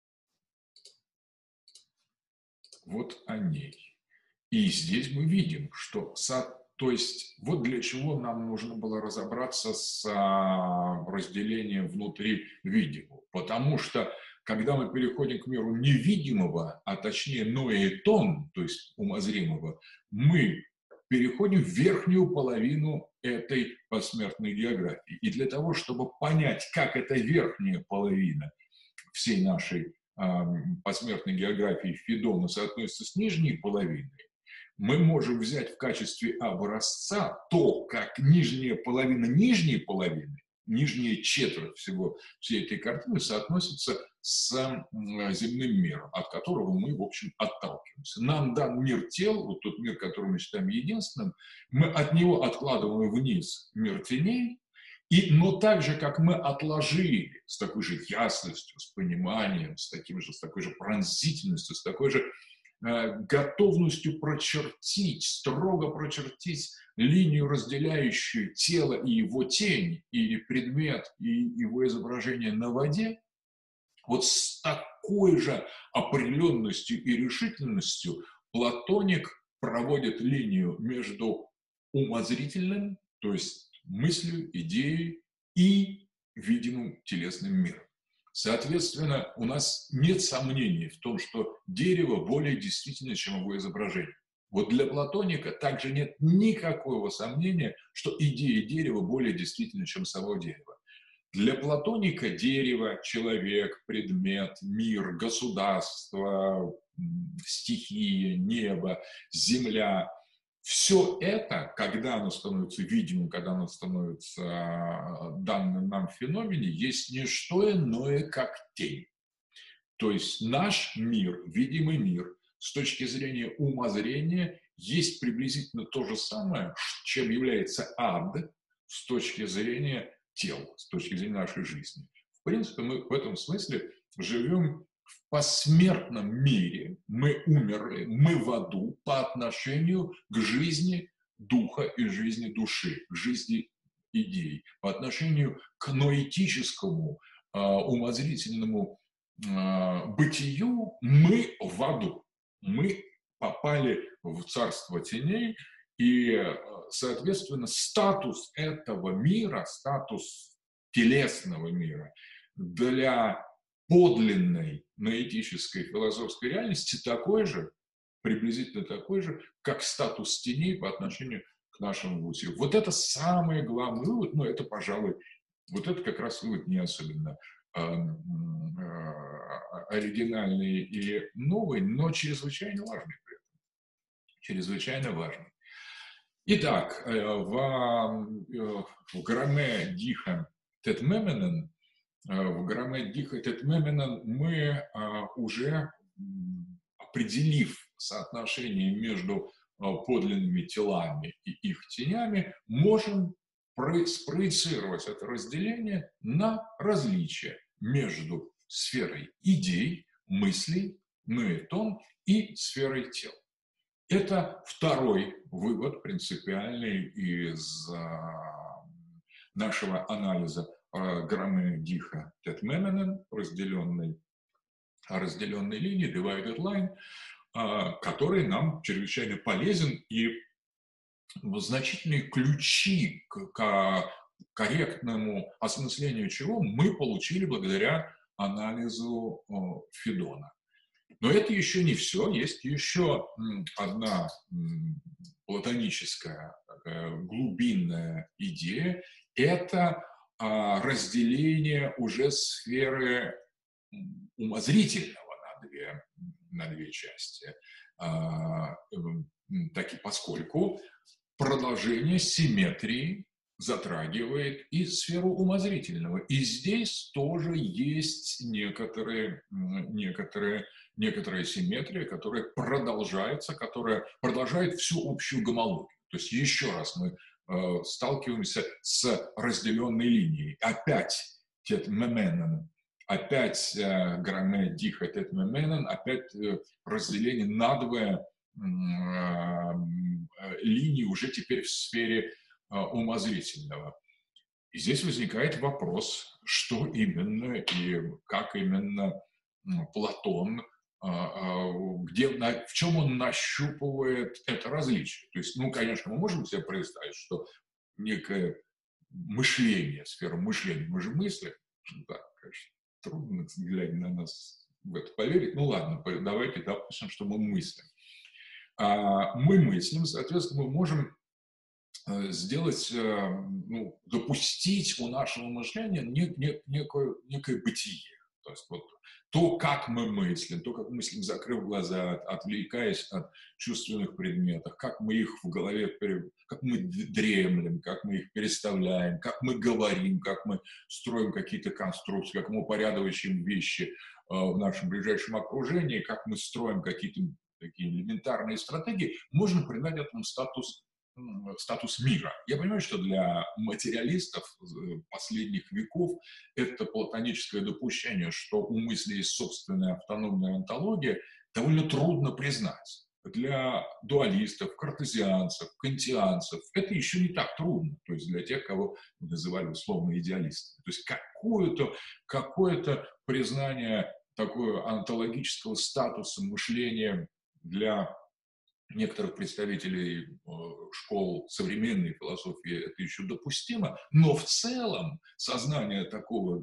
Вот о ней. И здесь мы видим, что, то есть, вот для чего нам нужно было разобраться с разделением внутри видимого. Потому что, когда мы переходим к миру невидимого, а точнее ноэтон, то есть умозримого, мы переходим в верхнюю половину этой посмертной географии. И для того, чтобы понять, как эта верхняя половина всей нашей посмертной географии Федона соотносится с нижней половиной, мы можем взять в качестве образца то, как нижняя половина, нижняя четверть всей этой картины соотносится с земным миром, от которого мы, в общем, отталкиваемся. Нам дан мир тел, вот тот мир, который мы считаем единственным, мы от него откладываем вниз мир теней, но так же, как мы отложили с такой же ясностью, с пониманием, с такой же пронзительностью, с такой же готовностью строго прочертить линию, разделяющую тело и его тень, и предмет, и его изображение на воде, вот с такой же определенностью и решительностью Платоник проводит линию между умозрительным, то есть мыслью, идеей, и видимым телесным миром. Соответственно, у нас нет сомнений в том, что дерево более действительно, чем его изображение. Вот для Платоника также нет никакого сомнения, что идея дерева более действительна, чем само дерево. Для Платоника дерево, человек, предмет, мир, государство, стихия, небо, земля – все это, когда оно становится видимым, когда оно становится данным нам в феномене, есть не что иное, как тень. То есть наш мир, видимый мир, с точки зрения умозрения, есть приблизительно то же самое, чем является ад с точки зрения тел, с точки зрения нашей жизни. В принципе, мы в этом смысле живем в посмертном мире, мы умерли, мы в аду по отношению к жизни духа и жизни души, к жизни идей, по отношению к ноэтическому, умозрительному бытию мы в аду. Мы попали в царство теней, и, соответственно, статус этого мира, статус телесного мира для подлинной ноэтической философской реальности такой же, приблизительно такой же, как статус теней по отношению к нашему бытию. Вот это самый главный вывод, но это, пожалуй, вот это как раз вывод не особенно оригинальный и новый, но чрезвычайно важный при этом. Чрезвычайно важный. Итак, в Граме, Диха, Тет-Меменен, в Граме, Диха, Тет-Меменен мы уже, определив соотношение между подлинными телами и их тенями, можем спроецировать это разделение на различия между сферой идей, мыслей, ноэтон и сферой тел. Это второй вывод принципиальный из нашего анализа Граме-Диха Тетмеменен, разделенной линии, divided line, который нам чрезвычайно полезен, и значительные ключи к корректному осмыслению чего мы получили благодаря анализу Федона. Но это еще не все. Есть еще одна платоническая, глубинная идея. Это разделение уже сферы умозрительного на две части. Поскольку продолжение симметрии затрагивает и сферу умозрительного. И здесь тоже есть некоторая симметрия, которая продолжает всю общую гомологию. То есть еще раз мы сталкиваемся с разделенной линией. Опять Тетмеменен, опять Граме-Диха Тетмеменен, опять разделение надвое линии уже теперь в сфере умозрительного. И здесь возникает вопрос, что именно и как именно Платон, в чем он нащупывает это различие. То есть, конечно, мы можем себе представить, что некое мышление, сфера мышления, мы же мыслим, да, конечно, трудно, глядя на нас, в это поверить. Ну ладно, давайте допустим, что мы мыслим. Мы мыслим, соответственно, мы можем сделать, допустить у нашего мышления некое бытие. То есть вот то, как мы мыслим, закрыв глаза, отвлекаясь от чувственных предметов, как мы их в голове, как мы дремлем, как мы их переставляем, как мы говорим, как мы строим какие-то конструкции, как мы упорядочиваем вещи в нашем ближайшем окружении, как мы строим какие-то такие элементарные стратегии, можно придать этому статус мира. Я понимаю, что для материалистов последних веков это платоническое допущение, что у мысли есть собственная автономная онтология, довольно трудно признать. Для дуалистов, картезианцев, кантианцев это еще не так трудно. То есть для тех, кого называли условно идеалистами. То есть какое-то признание такого онтологического статуса мышления для некоторых представителей школ современной философии это еще допустимо, но в целом сознание такого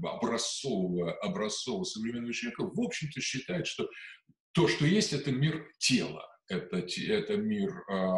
образцового современного человека в общем-то считает, что то, что есть, это мир тела, это мир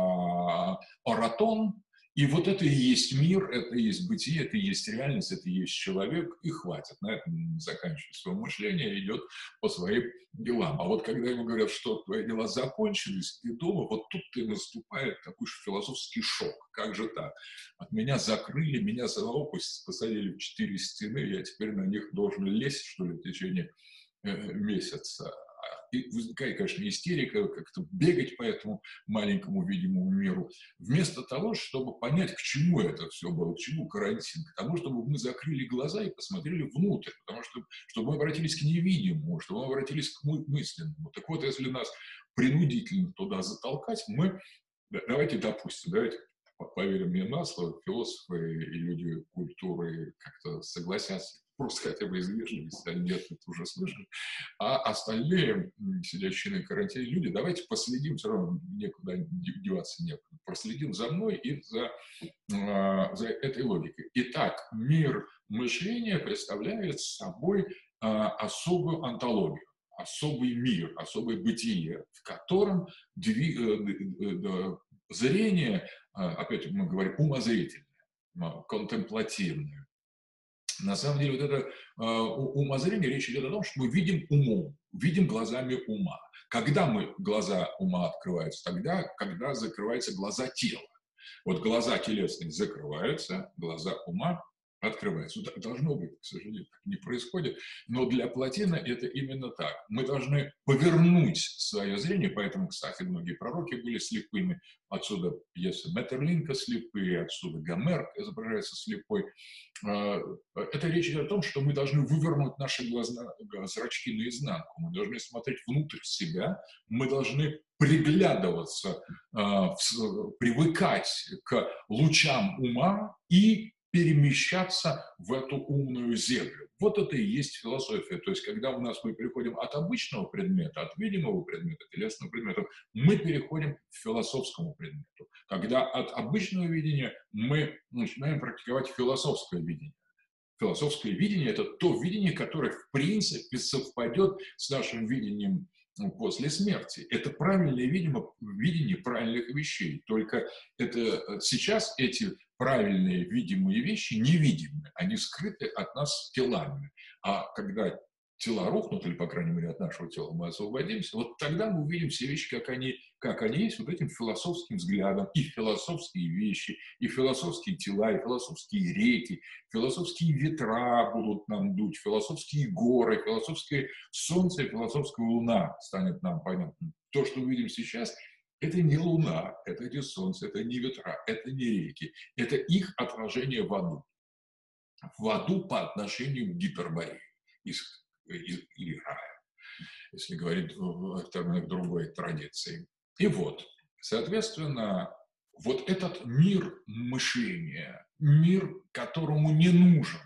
оратон, и вот это и есть мир, это и есть бытие, это и есть реальность, это и есть человек, и хватит. На этом заканчивает свое мышление, идет по своим делам. А вот когда ему говорят, что твои дела закончились, и дома, вот тут-то и наступает такой же философский шок. Как же так? От меня закрыли, меня самого посадили в 4 стены, я теперь на них должен лезть, что ли, в течение месяца. И возникает, конечно, истерика, как-то бегать по этому маленькому видимому миру, вместо того, чтобы понять, к чему это все было, к чему карантин, к тому, чтобы мы закрыли глаза и посмотрели внутрь, потому что, чтобы мы обратились к невидимому, чтобы мы обратились к мысленному. Так вот, если нас принудительно туда затолкать, давайте поверим мне на слово, философы и люди культуры как-то согласятся, просто хотя бы из вежливости, они это уже слышали. А остальные, сидящие на карантине люди, давайте последим, все равно некуда деваться некуда, проследим за мной и за этой логикой. Итак, мир мышления представляет собой особую онтологию, особый мир, особое бытие, в котором зрение, опять мы говорим, умозрительное, контемплативное. На самом деле, вот это умозрение, речь идет о том, что мы видим умом, видим глазами ума. Когда глаза ума открываются? Тогда, когда закрываются глаза тела. Вот глаза телесные закрываются, глаза ума открывается. Ну, так должно быть, к сожалению, так не происходит. Но для Плотина это именно так. Мы должны повернуть свое зрение, поэтому, кстати, многие пророки были слепыми. Отсюда пьеса Метерлинка слепые, отсюда Гомер изображается слепой. Это речь идет о том, что мы должны вывернуть наши зрачки наизнанку. Мы должны смотреть внутрь себя, мы должны приглядываться, привыкать к лучам ума и перемещаться в эту умную землю. Вот это и есть философия. То есть, когда у нас мы переходим от обычного предмета, от видимого предмета, телесного предмета, мы переходим к философскому предмету. Когда от обычного видения мы начинаем практиковать философское видение. Философское видение – это то видение, которое, в принципе, совпадет с нашим видением после смерти. Это правильное видение правильных вещей. Только это сейчас эти правильные видимые вещи невидимы. Они скрыты от нас телами. А когда тела рухнут, или, по крайней мере, от нашего тела мы освободимся, вот тогда мы увидим все вещи, как они есть, вот этим философским взглядом. И философские вещи, и философские тела, и философские реки, философские ветра будут нам дуть, философские горы, философское солнце и философская луна станет нам понятным. То, что мы видим сейчас, это не луна, это не солнце, это не ветра, это не реки. Это их отражение в аду. В аду по отношению к Гиперборее или рая, если говорить в терминах другой традиции. И вот, соответственно, вот этот мир мышления, мир, которому не нужен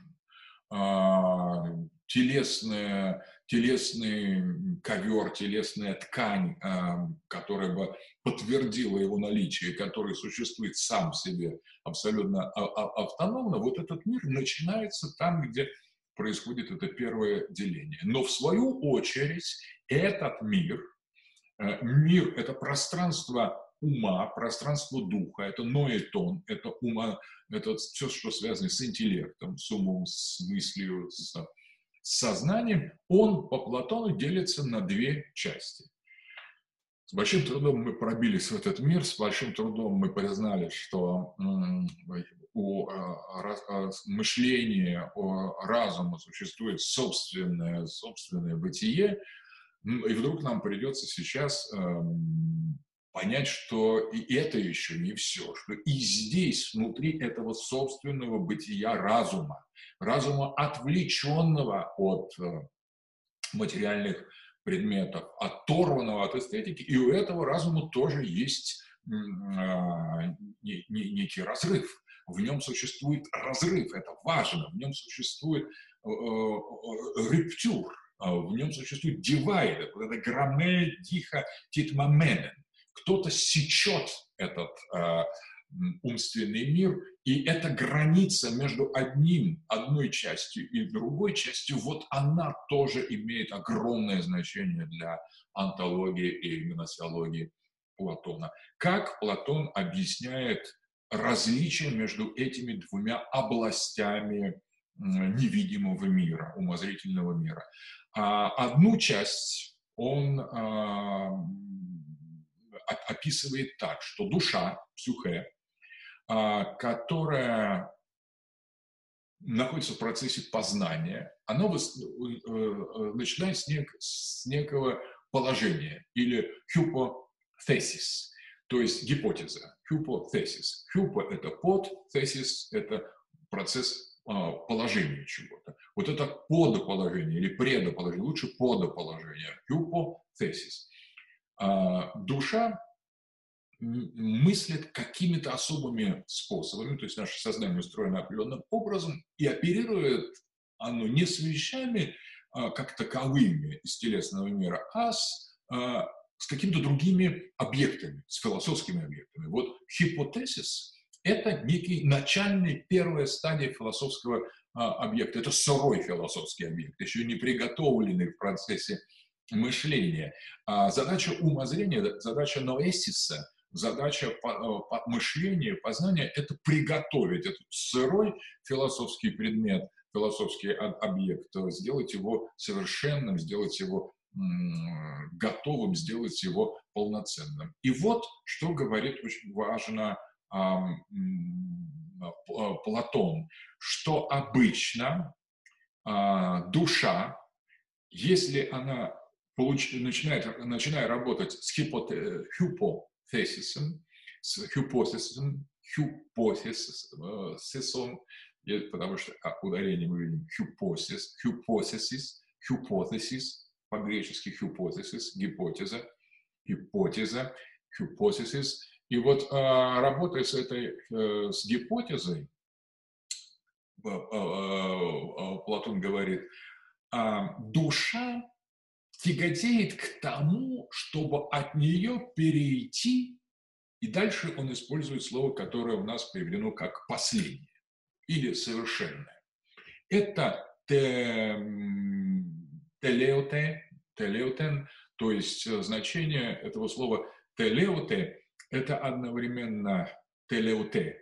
телесный ковер, телесная ткань, которая бы подтвердила его наличие, который существует сам в себе абсолютно автономно, вот этот мир начинается там, где происходит это первое деление. Но в свою очередь этот мир – это пространство ума, пространство духа, это ноэтон, это ума, это все, что связано с интеллектом, с умом, с мыслью, с сознанием, он по Платону делится на две части. С большим трудом мы пробились в этот мир, с большим трудом мы признали, что у мышления, у разума существует собственное бытие, и вдруг нам придется сейчас понять, что и это еще не все, что и здесь, внутри этого собственного бытия разума отвлеченного от материальных предметов, оторванного от эстетики, и у этого разума тоже есть некий разрыв. В нем существует разрыв, это важно, в нем существует рептюр, в нем существует дивайд, вот это грамме диха титмаменен. Кто-то сечет этот умственный мир, и эта граница между одной частью и другой частью, вот она тоже имеет огромное значение для онтологии и гносеологии Платона. Как Платон объясняет различие между этими двумя областями невидимого мира, умозрительного мира? Одну часть он описывает так, что душа, псюхе, которая находится в процессе познания, она начинает с некого положения или hypothesis, то есть гипотеза, hypothesis. Hypo – это под, thesis – это процесс положения чего-то. Вот это подоположение или предоположение, лучше подоположение, hypothesis. Душа мыслит какими-то особыми способами, то есть наше сознание устроено определенным образом, и оперирует оно не с вещами как таковыми из телесного мира, а с какими-то другими объектами, с философскими объектами. Вот хипотезис – это некий начальный, первая стадия философского объекта. Это сырой философский объект, еще не приготовленный в процессе мышления. Задача умозрения, задача ноэсиса, задача мышления, познания – это приготовить этот сырой философский предмет, философский объект, сделать его совершенным, сделать его готовым, сделать его полноценным. И вот, что говорит очень важно Платон, что обычно душа, если она начиная работать с хипотезисом, потому что ударение мы видим hypothesis, по-гречески hypothesis, гипотеза, hypothesis. И вот работая с гипотезой, Платон говорит, душа тяготеет к тому, чтобы от нее перейти, и дальше он использует слово, которое у нас переведено как «последнее» или «совершенное». Это телеотен, то есть значение этого слова телеоте – это одновременно теулете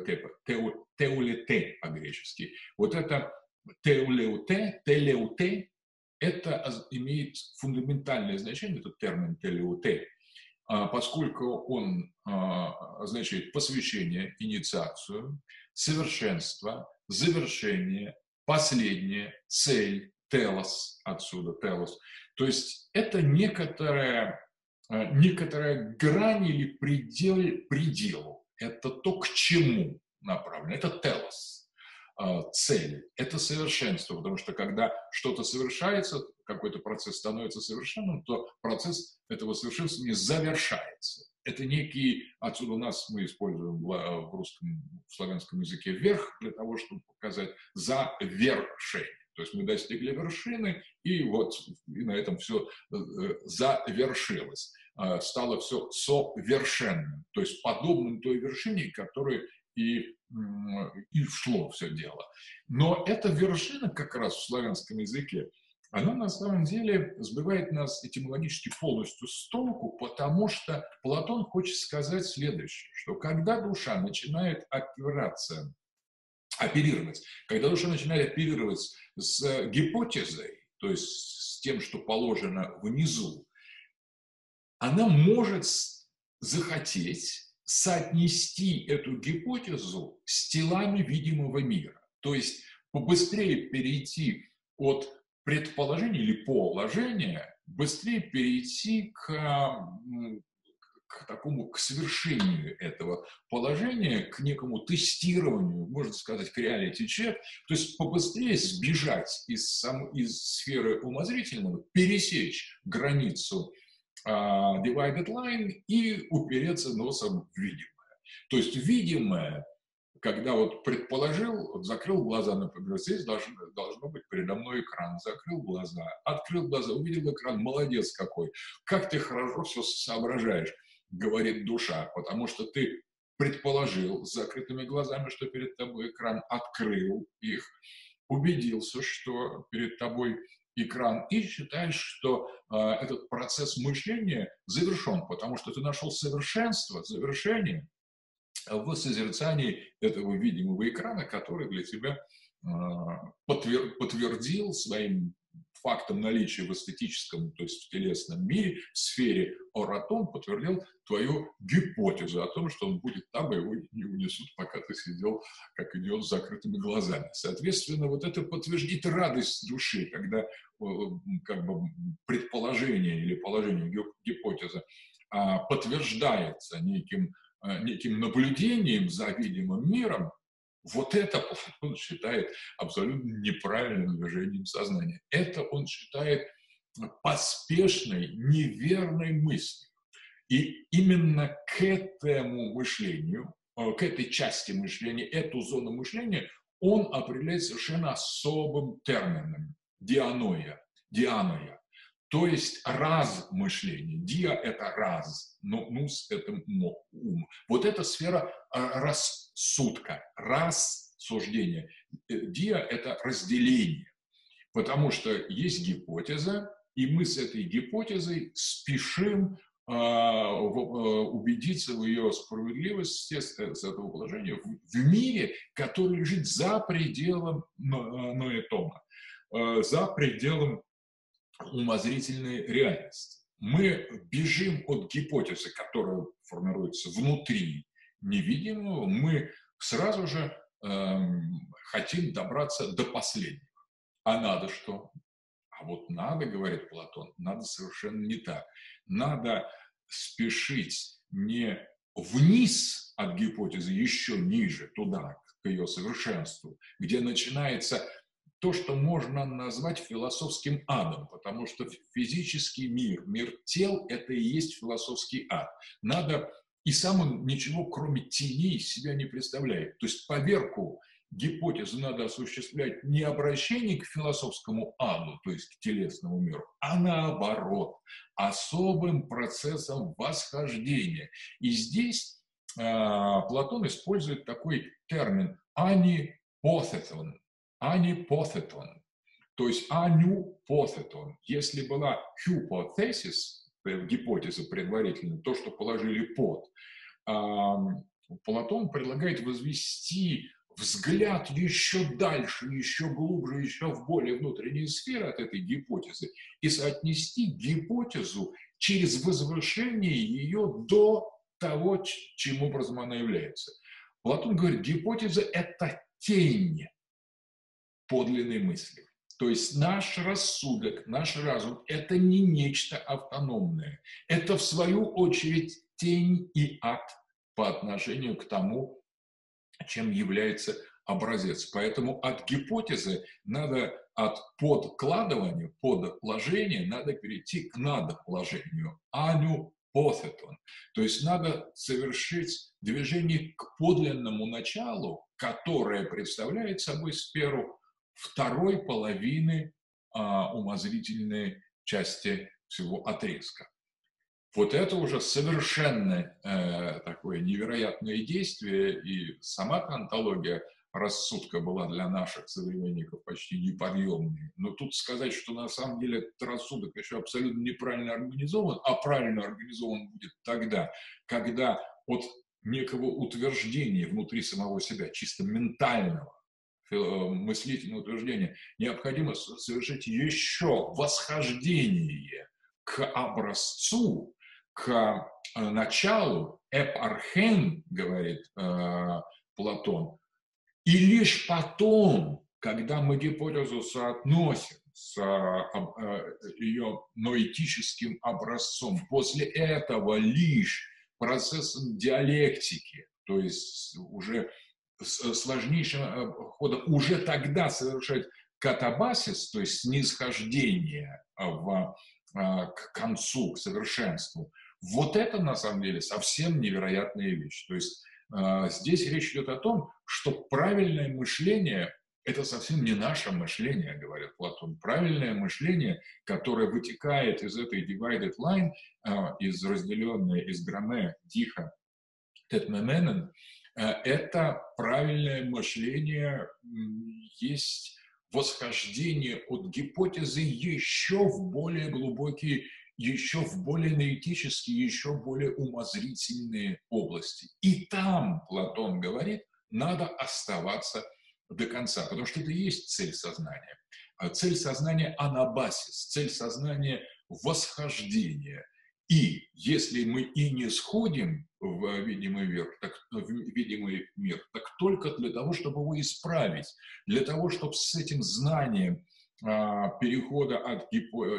по-гречески. Вот это телеуте, это имеет фундаментальное значение, этот термин телеуте, поскольку он означает посвящение, инициацию, совершенство, завершение, последнее, цель, телос, отсюда телос. То есть это некоторая грань или пределу. Это то, к чему направлено. Это телос, цель. Это совершенство, потому что когда что-то совершается, какой-то процесс становится совершенным, то процесс этого совершенствования завершается. Это некий, отсюда у нас мы используем в русском, в славянском языке верх для того, чтобы показать завершение. То есть мы достигли вершины, и вот и на этом все завершилось. Стало все совершенным, то есть подобным той вершине, которой и шло все дело. Но эта вершина как раз в славянском языке, она на самом деле сбивает нас этимологически полностью с толку, потому что Платон хочет сказать следующее, что когда душа начинает оперировать, когда душа начинает оперировать с гипотезой, то есть с тем, что положено внизу, она может захотеть соотнести эту гипотезу с телами видимого мира. То есть побыстрее перейти от предположения или положения, быстрее перейти к совершению этого положения, к некому тестированию, можно сказать, к реалити-чек, то есть побыстрее сбежать из сферы умозрительного, пересечь границу divided line и упереться носом в видимое. То есть видимое, когда вот предположил, вот закрыл глаза, например, здесь должно быть передо мной экран, закрыл глаза, открыл глаза, увидел экран, молодец какой, как ты хорошо все соображаешь, говорит душа, потому что ты предположил с закрытыми глазами, что перед тобой экран, открыл их, убедился, что перед тобой экран, и считаешь, что этот процесс мышления завершен, потому что ты нашел совершенство, завершение в созерцании этого видимого экрана, который для тебя подтвердил своим фактом наличия в эстетическом, то есть в телесном мире, в сфере оратон, подтвердил твою гипотезу о том, что он будет там, и его не унесут, пока ты сидел, как идиот, с закрытыми глазами. Соответственно, вот это подтверждает радость души, когда как бы предположение или положение гипотезы подтверждается неким наблюдением за видимым миром, вот это он считает абсолютно неправильным движением сознания. Это он считает поспешной, неверной мыслью. И именно к этому мышлению, к этой части мышления, эту зону мышления он определяет совершенно особым термином – дианоя. То есть размышление. Диа – это раз, но нус – это ум. Вот эта сфера рассудка, рассуждения. Диа – это разделение. Потому что есть гипотеза, и мы с этой гипотезой спешим убедиться в ее справедливости с этого положения в мире, который лежит за пределом ноэтома, за пределом умозрительной реальности. Мы бежим от гипотезы, которая формируется внутри невидимого мы сразу же хотим добраться до последнего. А надо что? А вот надо, говорит Платон, надо совершенно не так. Надо спешить не вниз от гипотезы, еще ниже, туда, к ее совершенству, где начинается то, что можно назвать философским адом, потому что физический мир, мир тел – это и есть философский ад. Надо, и сам он ничего, кроме теней, из себя не представляет. То есть поверку гипотезы надо осуществлять не обращение к философскому аду, то есть к телесному миру, а наоборот, особым процессом восхождения. И здесь Платон использует такой термин «анипоθετон». Анипоθετон, то есть анюпоθετон. Если была hypothesis, гипотеза предварительная, то, что положили под, Платон предлагает возвести взгляд еще дальше, еще глубже, еще в более внутренние сферы от этой гипотезы и соотнести гипотезу через возвышение ее до того, чем образом она является. Платон говорит, гипотеза – это тень подлинной мысли. То есть наш рассудок, наш разум – это не нечто автономное. Это, в свою очередь, тень и ад по отношению к тому, чем является образец. Поэтому от гипотезы надо, от подкладывания, подложения, надо перейти к надположению, анюпоθετон. То есть надо совершить движение к подлинному началу, которое представляет собой сферу второй половины умозрительной части всего отрезка. Вот это уже совершенно такое невероятное действие, и сама онтология рассудка была для наших современников почти неподъемной. Но тут сказать, что на самом деле этот рассудок еще абсолютно неправильно организован, а правильно организован будет тогда, когда от некого утверждения внутри самого себя, чисто ментального, мыслительного утверждения, необходимо совершить еще восхождение к образцу, к началу, эпархен, говорит Платон, и лишь потом, когда мы гипотезу соотносим с ее ноэтическим образцом, после этого лишь процессом диалектики, то есть уже сложнейшим ходом, уже тогда совершать катабасис, то есть снисхождение к концу, к совершенству. Вот это, на самом деле, совсем невероятная вещь. То есть здесь речь идет о том, что правильное мышление – это совсем не наше мышление, говорит Платон. Правильное мышление, которое вытекает из этой divided line, из разделенной, из граме, диха, тетмеменен, это правильное мышление есть восхождение от гипотезы еще в более глубокие, еще в более аналитические, еще более умозрительные области. И там, Платон говорит, надо оставаться до конца, потому что это и есть цель сознания. Цель сознания – анабасис, цель сознания – восхождение. И если мы и не сходим в видимый мир, так только для того, чтобы его исправить, для того, чтобы с этим знанием перехода от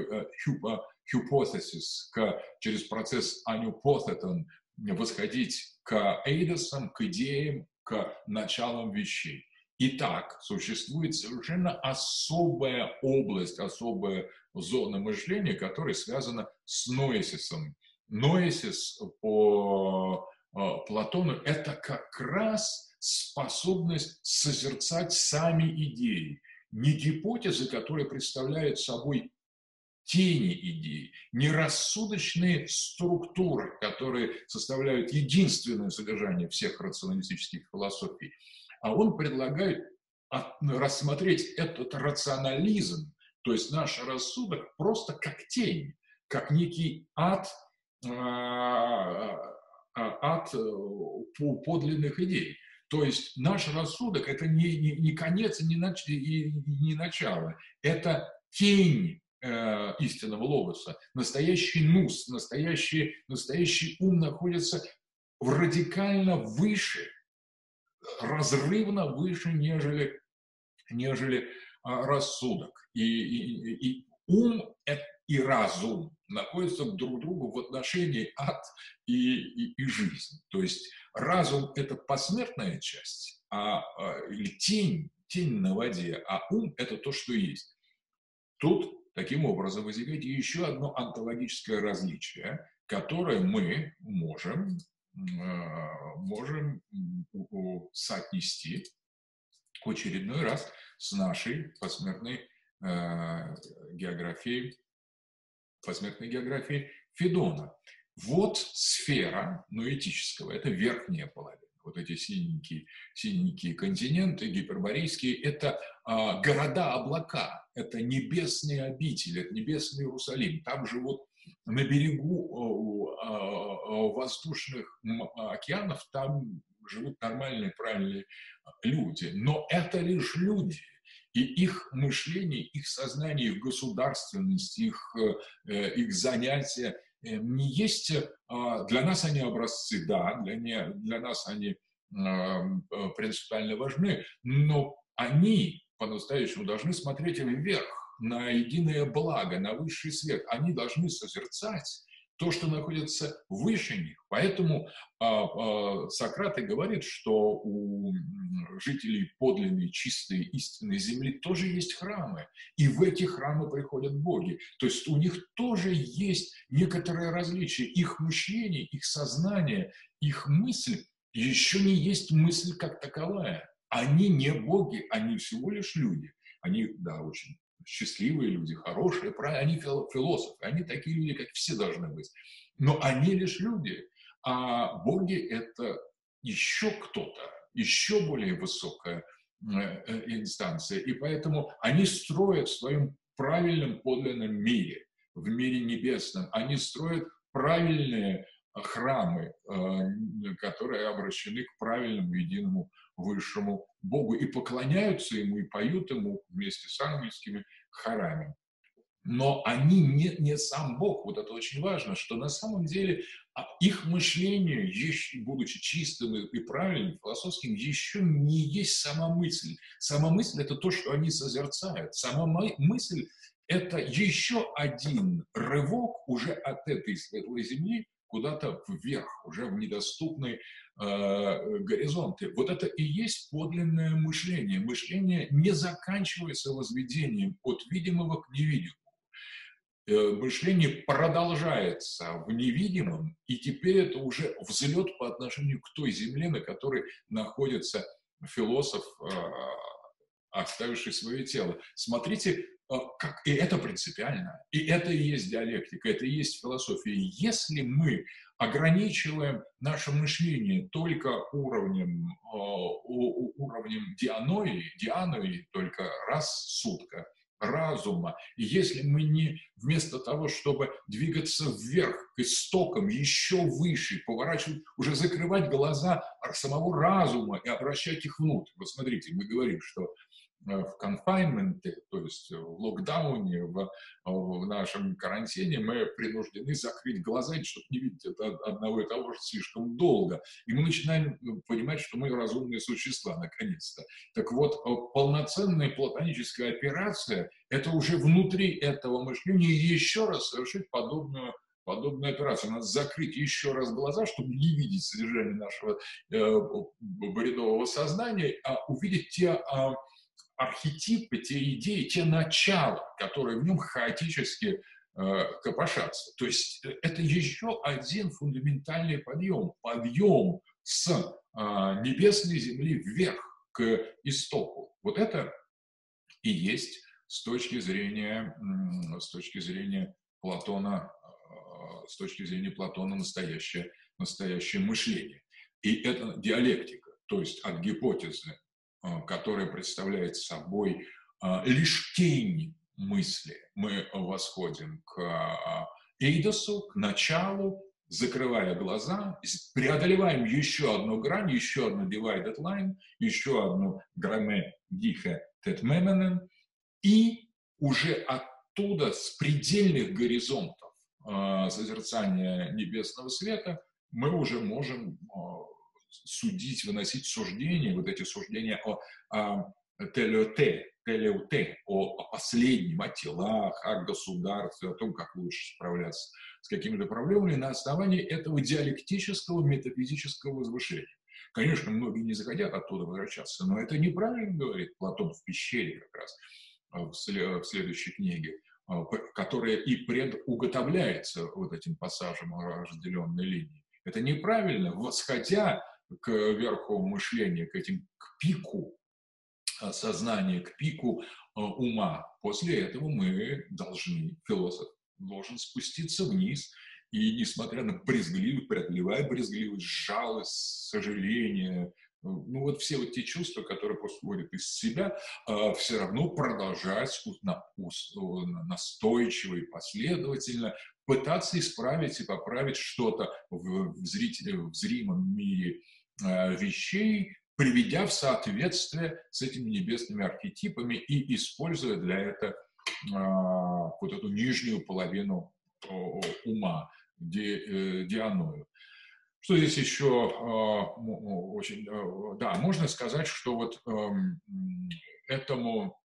hypothesis через процесс анюпоθετон восходить к эйдосам, к идеям, к началам вещей. Итак, существует совершенно особая область, особая зона мышления, которая связана с ноэсисом. Ноэсис по Платону – это как раз способность созерцать сами идеи. Не гипотезы, которые представляют собой тени идей, не рассудочные структуры, которые составляют единственное содержание всех рационалистических философий, а он предлагает рассмотреть этот рационализм, то есть наш рассудок, просто как тень, как некий ад подлинных идей. То есть наш рассудок – это не конец и не начало, это тень истинного логоса. Настоящий нус, настоящий ум находится радикально выше, разрывно выше, нежели рассудок. И ум и разум находятся друг к другу в отношении ад и жизнь. То есть разум – это посмертная часть, или тень на воде, а ум – это то, что есть. Тут таким образом возникает еще одно онтологическое различие, которое мы можем соотнести в очередной раз с нашей географией Федона. Вот сфера ноэтического, это верхняя половина. Вот эти синенькие континенты, гиперборейские, это города-облака, это небесные обители, это небесный Иерусалим. Там живут на берегу воздушных океанов, там живут нормальные, правильные люди. Но это лишь люди. И их мышление, их сознание, их государственность, их занятия не есть... Для нас они образцы, да, для нас они принципиально важны, но они по-настоящему должны смотреть вверх, на единое благо, на высший свет. Они должны созерцать то, что находится выше них. Поэтому Сократ и говорит, что у жителей подлинной, чистой, истинной земли тоже есть храмы. И в эти храмы приходят боги. То есть у них тоже есть некоторое различие. Их мышление, их сознание, их мысль еще не есть мысль как таковая. Они не боги, они всего лишь люди. Они, да, очень счастливые люди, хорошие, правильные, они философы, они такие люди, как все должны быть. Но они лишь люди, а боги – это еще кто-то, еще более высокая инстанция. И поэтому они строят в своем правильном подлинном мире, в мире небесном, они строят правильные храмы, которые обращены к правильному единому высшему Богу, и поклоняются ему, и поют ему вместе с ангельскими хорами. Но они не сам Бог. Вот это очень важно, что на самом деле их мышление, будучи чистым и правильным, философским, еще не есть сама мысль. Сама мысль – это то, что они созерцают. Сама мысль – это еще один рывок уже от этой светлой земли куда-то вверх, уже в недоступные горизонты. Вот это и есть подлинное мышление. Мышление не заканчивается возведением от видимого к невидимому. Мышление продолжается в невидимом, и теперь это уже взлет по отношению к той земле, на которой находится философ, оставивший свое тело. Смотрите, как, и это принципиально, и это и есть диалектика, это и есть философия. Если мы ограничиваем наше мышление только уровнем дианои, только рассудка, разума, и если мы не вместо того, чтобы двигаться вверх, к истокам, еще выше, поворачивать, уже закрывать глаза самого разума и обращать их внутрь. Вот смотрите, мы говорим, что в конфайнменте, то есть в локдауне, в нашем карантине, мы принуждены закрыть глаза, чтобы не видеть это одного и того же слишком долго. И мы начинаем понимать, что мы разумные существа, наконец-то. Так вот, полноценная платоническая операция – это уже внутри этого мышления еще раз совершить подобную операцию. Надо закрыть еще раз глаза, чтобы не видеть содержание нашего бредового сознания, а увидеть те архетипы, те идеи, те начала, которые в нем хаотически копошатся. То есть это еще один фундаментальный подъем. Подъем с небесной земли вверх к истоку. Вот это и есть с точки зрения Платона, настоящее мышление. И это диалектика, то есть от гипотезы, которая представляет собой лишь тень мысли, мы восходим к эйдосу, к началу, закрывая глаза, преодолеваем еще одну грань, еще одну divided line, еще одну граме диха тетмеменен, и уже оттуда, с предельных горизонтов созерцания небесного света, мы уже можем судить, выносить суждения, вот эти суждения о телеуте, о последнем, о телах, о государстве, о том, как лучше справляться с какими-то проблемами на основании этого диалектического метафизического возвышения. Конечно, многие не захотят оттуда возвращаться, но это неправильно, говорит Платон в пещере как раз в следующей книге, которая и предуготовляется вот этим пассажем о разделенной линии. Это неправильно, восходя к верху мышления, к пику сознания, к пику ума. После этого мы должны, философ должен спуститься вниз, и несмотря на преодолевая брезгливость, жалость, сожаление, ну вот все вот те чувства, которые просто вводят из себя, все равно продолжать настойчиво и последовательно пытаться исправить и поправить что-то в зримом мире вещей, приведя в соответствие с этими небесными архетипами и используя для этого вот эту нижнюю половину ума, дианую. Что здесь еще очень... Да, можно сказать, что вот этому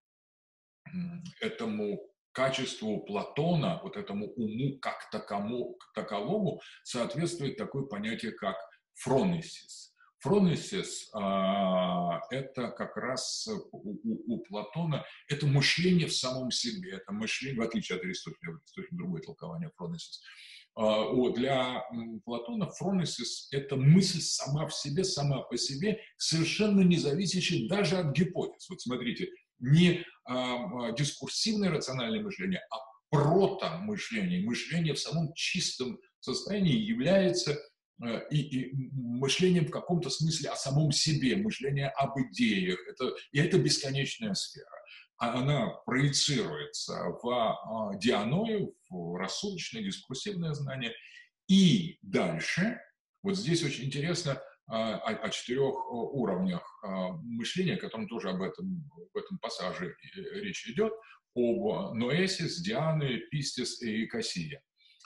качеству Платона, вот этому уму как таковому, соответствует такое понятие, как фронесис. Фронесис это как раз у Платона, это мышление в самом себе, это мышление, в отличие от Аристотеля, Аристотеля другое толкование фронесис. Для Платона фронесис – это мысль сама в себе, сама по себе, совершенно не зависящая даже от гипотез. Вот смотрите, не дискурсивное рациональное мышление, а протомышление, мышление в самом чистом состоянии является и мышлением в каком-то смысле о самом себе, мышление об идеях. И это бесконечная сфера. Она проецируется в дианою, в рассудочное, дискурсивное знание. И дальше, вот здесь очень интересно, о 4 уровнях мышления, о котором тоже в этом пассаже речь идет, об ноэсис, дианы, пистис и кассия.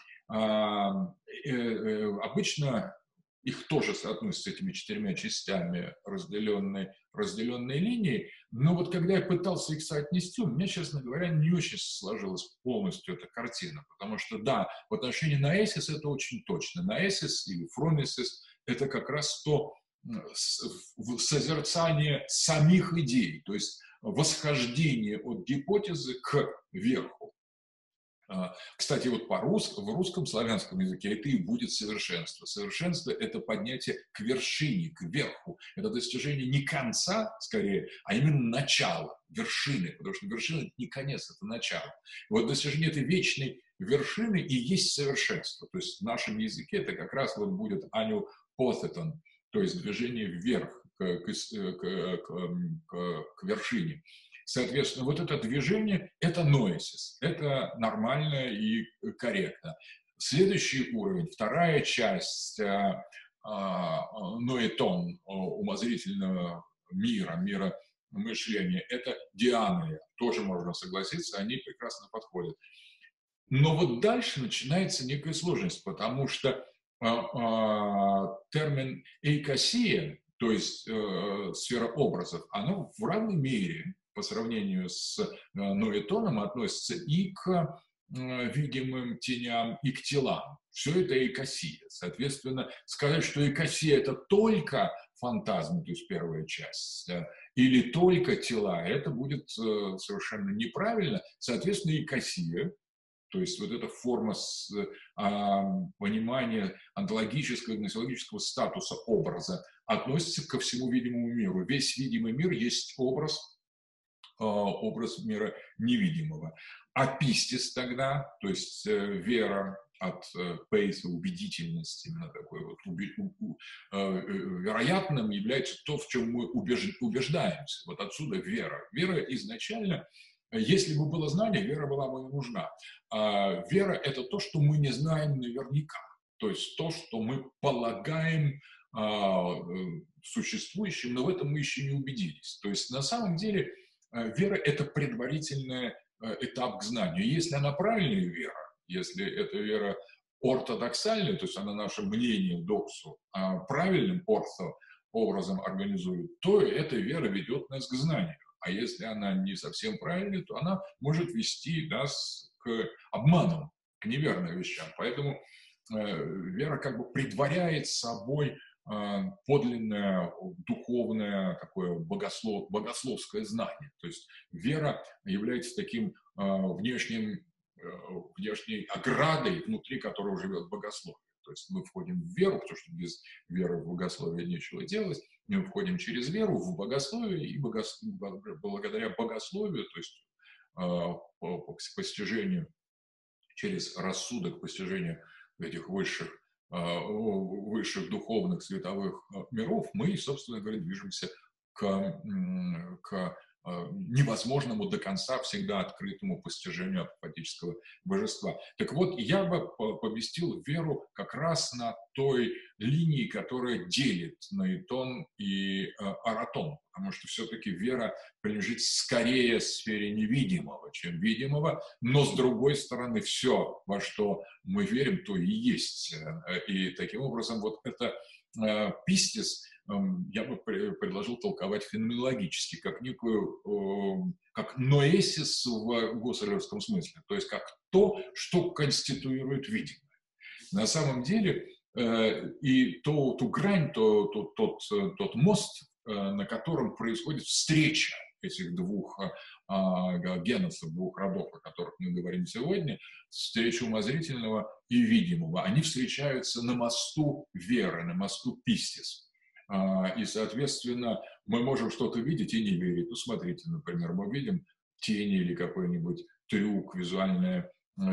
Обычно их тоже соотносят с этими 4 частями разделенной линии, но вот когда я пытался их соотнести, у меня, честно говоря, не очень сложилась полностью эта картина, потому что, да, в отношении ноэсис это очень точно. Ноэсис или фронесис – это как раз то созерцание самих идей, то есть восхождение от гипотезы к верху. Кстати, вот в русском славянском языке это и будет совершенство. Совершенство – это поднятие к вершине, к верху. Это достижение не конца, скорее, а именно начала, вершины. Потому что вершина – это не конец, это начало. И вот достижение этой вечной вершины и есть совершенство. То есть в нашем языке это как раз вот будет анюпоθετон, то есть движение вверх, к вершине. Соответственно, вот это движение – это ноэсис, это нормально и корректно. Следующий уровень, вторая часть ноэтон, умозрительного мира мышления – это дианая. Тоже можно согласиться, они прекрасно подходят. Но вот дальше начинается некая сложность, потому что термин эйкосия, то есть сфера образов, она в равной мере по сравнению с ноэтоном относится и к видимым теням, и к телам. Все это эйкосия. Соответственно, сказать, что эйкосия – это только фантазм, то есть первая часть, или только тела, это будет совершенно неправильно. Соответственно, эйкосия, то есть вот эта форма понимания онтологического и гносеологического статуса образа относится ко всему видимому миру. Весь видимый мир есть образ мира невидимого. А пистис тогда, то есть вера от пейса, убедительности, именно такой вот вероятным является то, в чем мы убеждаемся. Вот отсюда вера. Вера изначально, если бы было знание, вера была бы не нужна. А вера – это то, что мы не знаем наверняка. То есть то, что мы полагаем существующим, но в этом мы еще не убедились. То есть на самом деле вера – это предварительный этап к знанию. Если она правильная вера, если эта вера ортодоксальной, то есть она наше мнение доксу правильным образом организует, то эта вера ведет нас к знанию. А если она не совсем правильная, то она может вести нас к обманам, к неверным вещам. Поэтому вера как бы предваряет собой подлинное духовное такое богословское знание. То есть вера является таким внешней оградой, внутри которого живет богословие. То есть мы входим в веру, потому что без веры в богословие нечего делать. Мы входим через веру в богословие, и благодаря богословию, то есть по постижению, через рассудок, постижению этих высших духовных световых миров, мы, собственно говоря, движемся к невозможному до конца всегда открытому постижению апофатического божества. Так вот, я бы поместил веру как раз на той линии, которая делит наитон и аратон, потому что все-таки вера принадлежит скорее сфере невидимого, чем видимого, но с другой стороны все, во что мы верим, то и есть. И таким образом вот это пистис я бы предложил толковать феноменологически, как некую, как ноэсис в гусарлевском смысле, то есть как то, что конституирует видимое. На самом деле, и ту грань, тот мост, на котором происходит встреча этих двух геносов, двух родов, о которых мы говорим сегодня, встречу умозрительного и видимого, они встречаются на мосту веры, на мосту пистис. И, соответственно, мы можем что-то видеть и не верить. Ну, смотрите, например, мы видим тени или какой-нибудь трюк, визуальная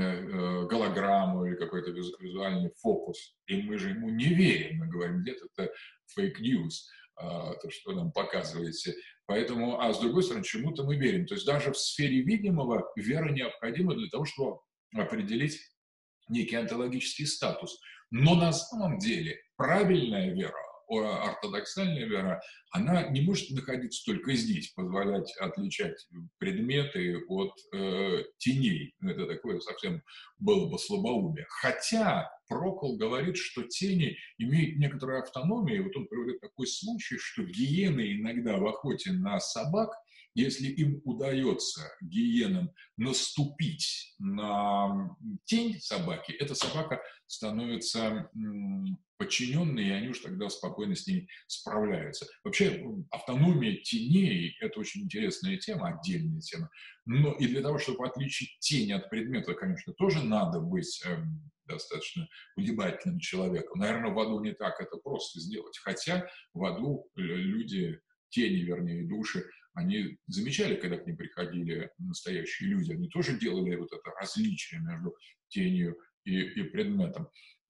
голограмму или какой-то визуальный фокус, и мы же ему не верим. Мы говорим, нет, это фейк-ньюс, то, что нам показываете. Поэтому, а с другой стороны, чему-то мы верим. То есть даже в сфере видимого вера необходима для того, чтобы определить некий онтологический статус. Но на самом деле правильная вера, ортодоксальная вера, она не может находиться только здесь, позволять отличать предметы от теней. Это такое совсем было бы слабоумие. Хотя Прокол говорит, что тени имеют некоторую автономию. Вот он приводит такой случай, что гиены иногда в охоте на собак, если им удается гиенам наступить на тень собаки, эта собака становится подчиненной, и они уж тогда спокойно с ней справляются. Вообще, автономия теней – это очень интересная тема, отдельная тема. Но и для того, чтобы отличить тень от предмета, конечно, тоже надо быть достаточно внимательным человеком. Наверное, в аду не так это просто сделать. Хотя в аду люди, тени, вернее, души, они замечали, когда к ним приходили настоящие люди, они тоже делали вот это различие между тенью и предметом.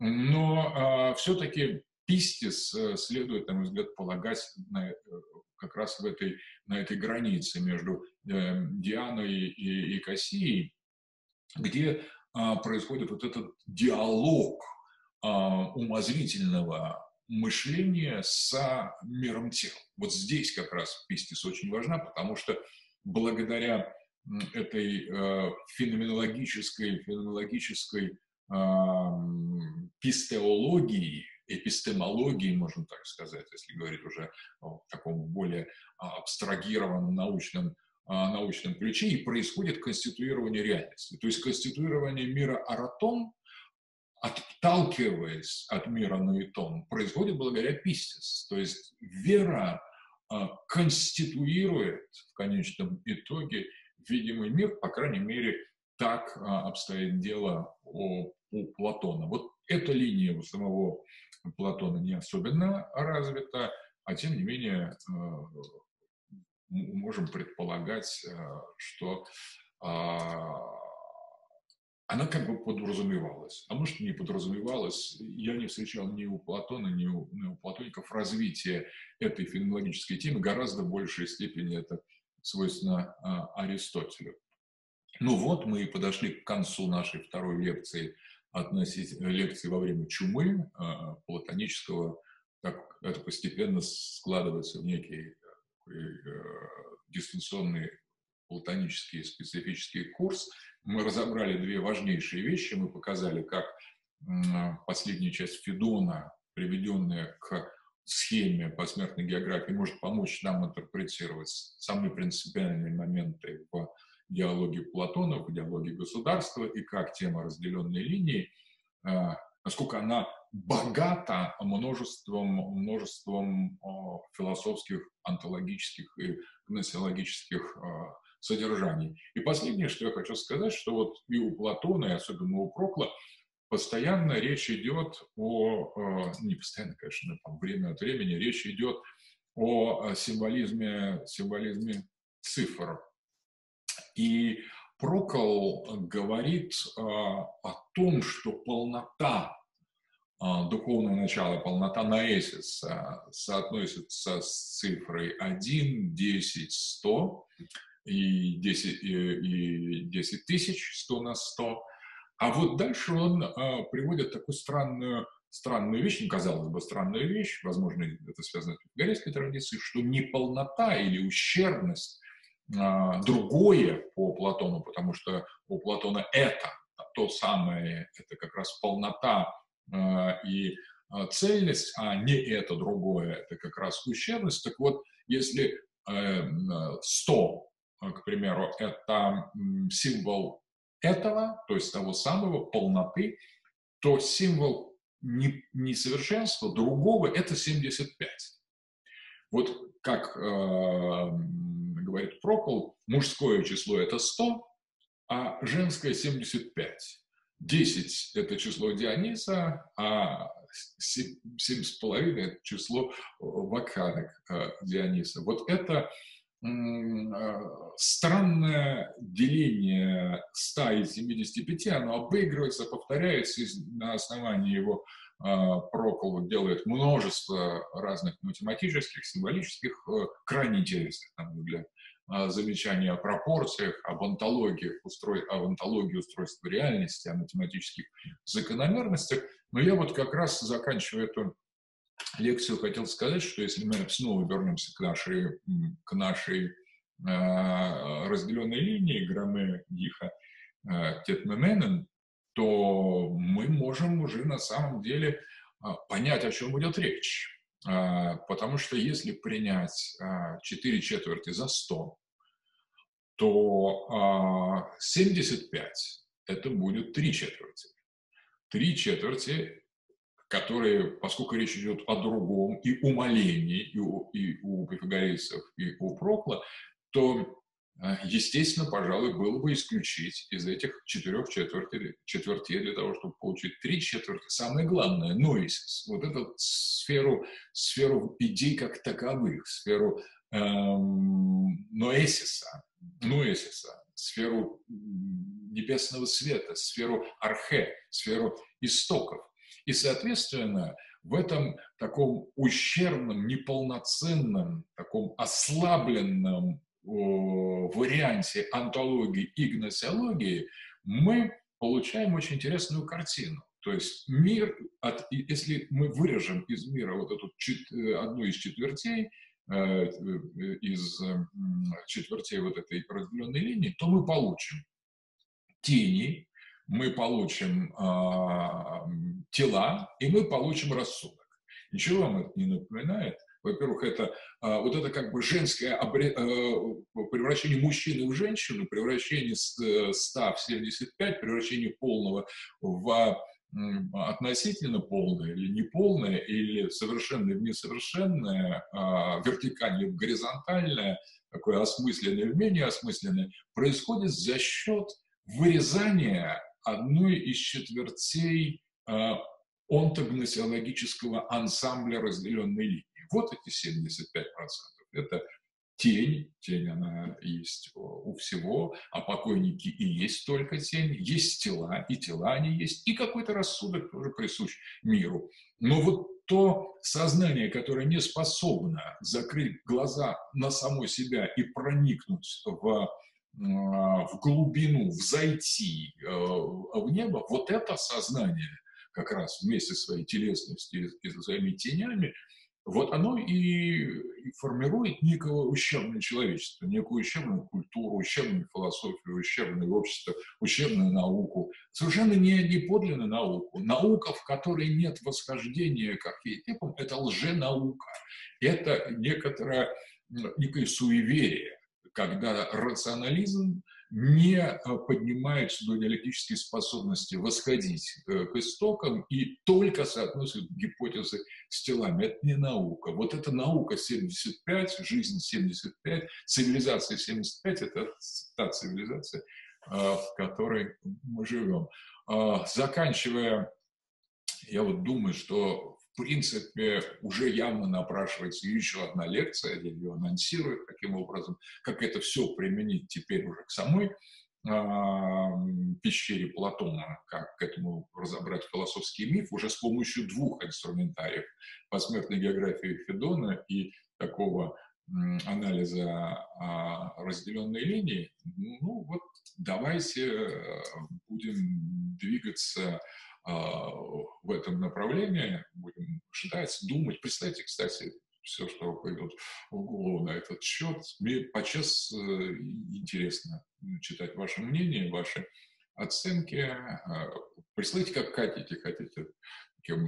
Но все-таки пистис следует, на мой взгляд, полагать как раз на этой границе между Дианой и Кассией, где происходит вот этот диалог умозрительного мышления с миром тел. Вот здесь как раз пистис очень важна, потому что благодаря этой феноменологической пистеологии, эпистемологии, можно так сказать, если говорить уже в таком более абстрагированном научном ключе, и происходит конституирование реальности. То есть конституирование мира аратон, отталкиваясь от мира ноитон, происходит благодаря пистис. То есть вера конституирует в конечном итоге видимый мир, по крайней мере, так обстоит дело у Платона. Вот эта линия у самого Платона не особенно развита, а тем не менее можем предполагать, что она как бы подразумевалась. А может, не подразумевалась. Я не встречал ни у Платона, ни у платоников развития этой феноменологической темы. Гораздо большей степени это свойственно Аристотелю. Ну вот, мы подошли к концу нашей второй лекции, лекции во время чумы платонического. Так, это постепенно складывается в некий дистанционный платонический специфический курс. Мы разобрали две важнейшие вещи. Мы показали, как последняя часть Федона, приведенная к схеме посмертной географии, может помочь нам интерпретировать самые принципиальные моменты в диалоге Платона, в диалоге государства, и как тема разделенной линии, насколько она богата множеством философских, онтологических и гносеологических содержаний. И последнее, что я хочу сказать, что вот и у Платона, и особенно у Прокла, постоянно речь идет не постоянно, конечно, там, время от времени речь идет о символизме цифр. И Прокл говорит о том, что полнота духовного начала, полнота наэсиса соотносится с цифрой 1, 10, 100 и 10 тысяч, 100 на 100. А вот дальше он приводит такую странную вещь, ну, казалось бы, странную вещь, возможно, это связано с пифагорейской традицией, что неполнота или ущербность другое по Платону, потому что у Платона это то самое, это как раз полнота и цельность, а не это другое, это как раз ущербность. Так вот, если 100, к примеру, это символ этого, то есть того самого, полноты, то символ несовершенства другого – это 75. Вот как говорит Прокл, мужское число – это 100, а женское – 75. 10 – это число Диониса, а 7,5 – это число вакханок Диониса. Вот это странное деление 100 и 75, оно обыгрывается, повторяется, на основании его Прокл делает множество разных математических, символических, крайне интересных, на мой взгляд, замечаний о пропорциях, об онтологии устройства реальности, о математических закономерностях. Но я вот как раз, заканчивая эту лекцию, хотел сказать, что если мы снова вернемся к нашей разделенной линии Граме, Гиха, Тетмеменен, то мы можем уже на самом деле понять, о чем идет речь. Потому что если принять 4 четверти за 100, то 75 – это будет 3 четверти. 3 четверти, которые, поскольку речь идет о другом, и умолении, и у пифагорейцев, и у Прокла, то, естественно, пожалуй, было бы исключить из этих 4 четвертей для того, чтобы получить 3 четверти. Самое главное – ноисис. Вот эту сферу идей как таковых, сферу ноэсиса, сферу небесного света, сферу архе, сферу истоков. И, соответственно, в этом таком ущербном, неполноценном, таком ослабленном варианте онтологии и гносеологии мы получаем очень интересную картину. То есть мир, если мы вырежем из мира вот эту одну из четвертей, из четвертей вот этой разделенной линии, то мы получим тени, мы получим тела, и мы получим рассудок. Ничего вам это не напоминает? Во-первых, это вот это как бы женское превращение мужчины в женщину, превращение 100 в 75, превращение полного в относительно полное или неполное, или совершенное в несовершенное, вертикальное в горизонтальное, такое осмысленное в менее осмысленное, происходит за счет вырезания одной из четвертей онтогносеологического ансамбля разделенной линии. Вот эти 75%. Это тень она есть у всего, а покойники и есть только тень, есть тела, и тела они есть, и какой-то рассудок тоже присущ миру. Но вот то сознание, которое не способно закрыть глаза на само себя и проникнуть в глубину, взойти в небо, вот это сознание как раз вместе со своей телесностью и со своими тенями Вот оно и формирует некого ущербное человечество, некую ущербную культуру, ущербную философию, ущербное общество, ущербную науку. Совершенно не подлинную науку. Наука, в которой нет восхождения к архетипам, это лженаука. Это некое суеверие, когда рационализм не поднимается до диалектической способности восходить к истокам и только соотносит гипотезы с телами. Это не наука. Вот эта наука 75, жизнь 75, цивилизация 75 – это та цивилизация, в которой мы живем. Заканчивая, я вот думаю, что в принципе уже явно напрашивается еще одна лекция, я ее анонсирую таким образом, как это все применить теперь уже к самой пещере Платона, как к этому разобрать философский миф уже с помощью двух инструментариев: посмертной географии Федона и такого анализа разделенной линии. Ну вот давайте будем двигаться в этом направлении, будем ждать, думать. Представьте, кстати, все, что пойдет в голову на этот счет. Мне подчас интересно читать ваше мнение, ваши оценки. Присылайте, как хотите, таким,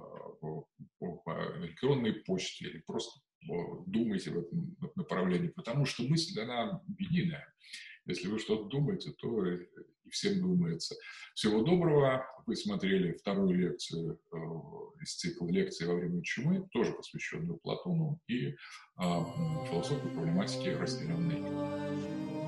по электронной почте или просто думайте в этом направлении, потому что мысль, она единая. Если вы что-то думаете, то и всем думается. Всего доброго. Вы смотрели вторую лекцию из цикла лекций во время чумы, тоже посвященную Платону и философской проблематике разделенной.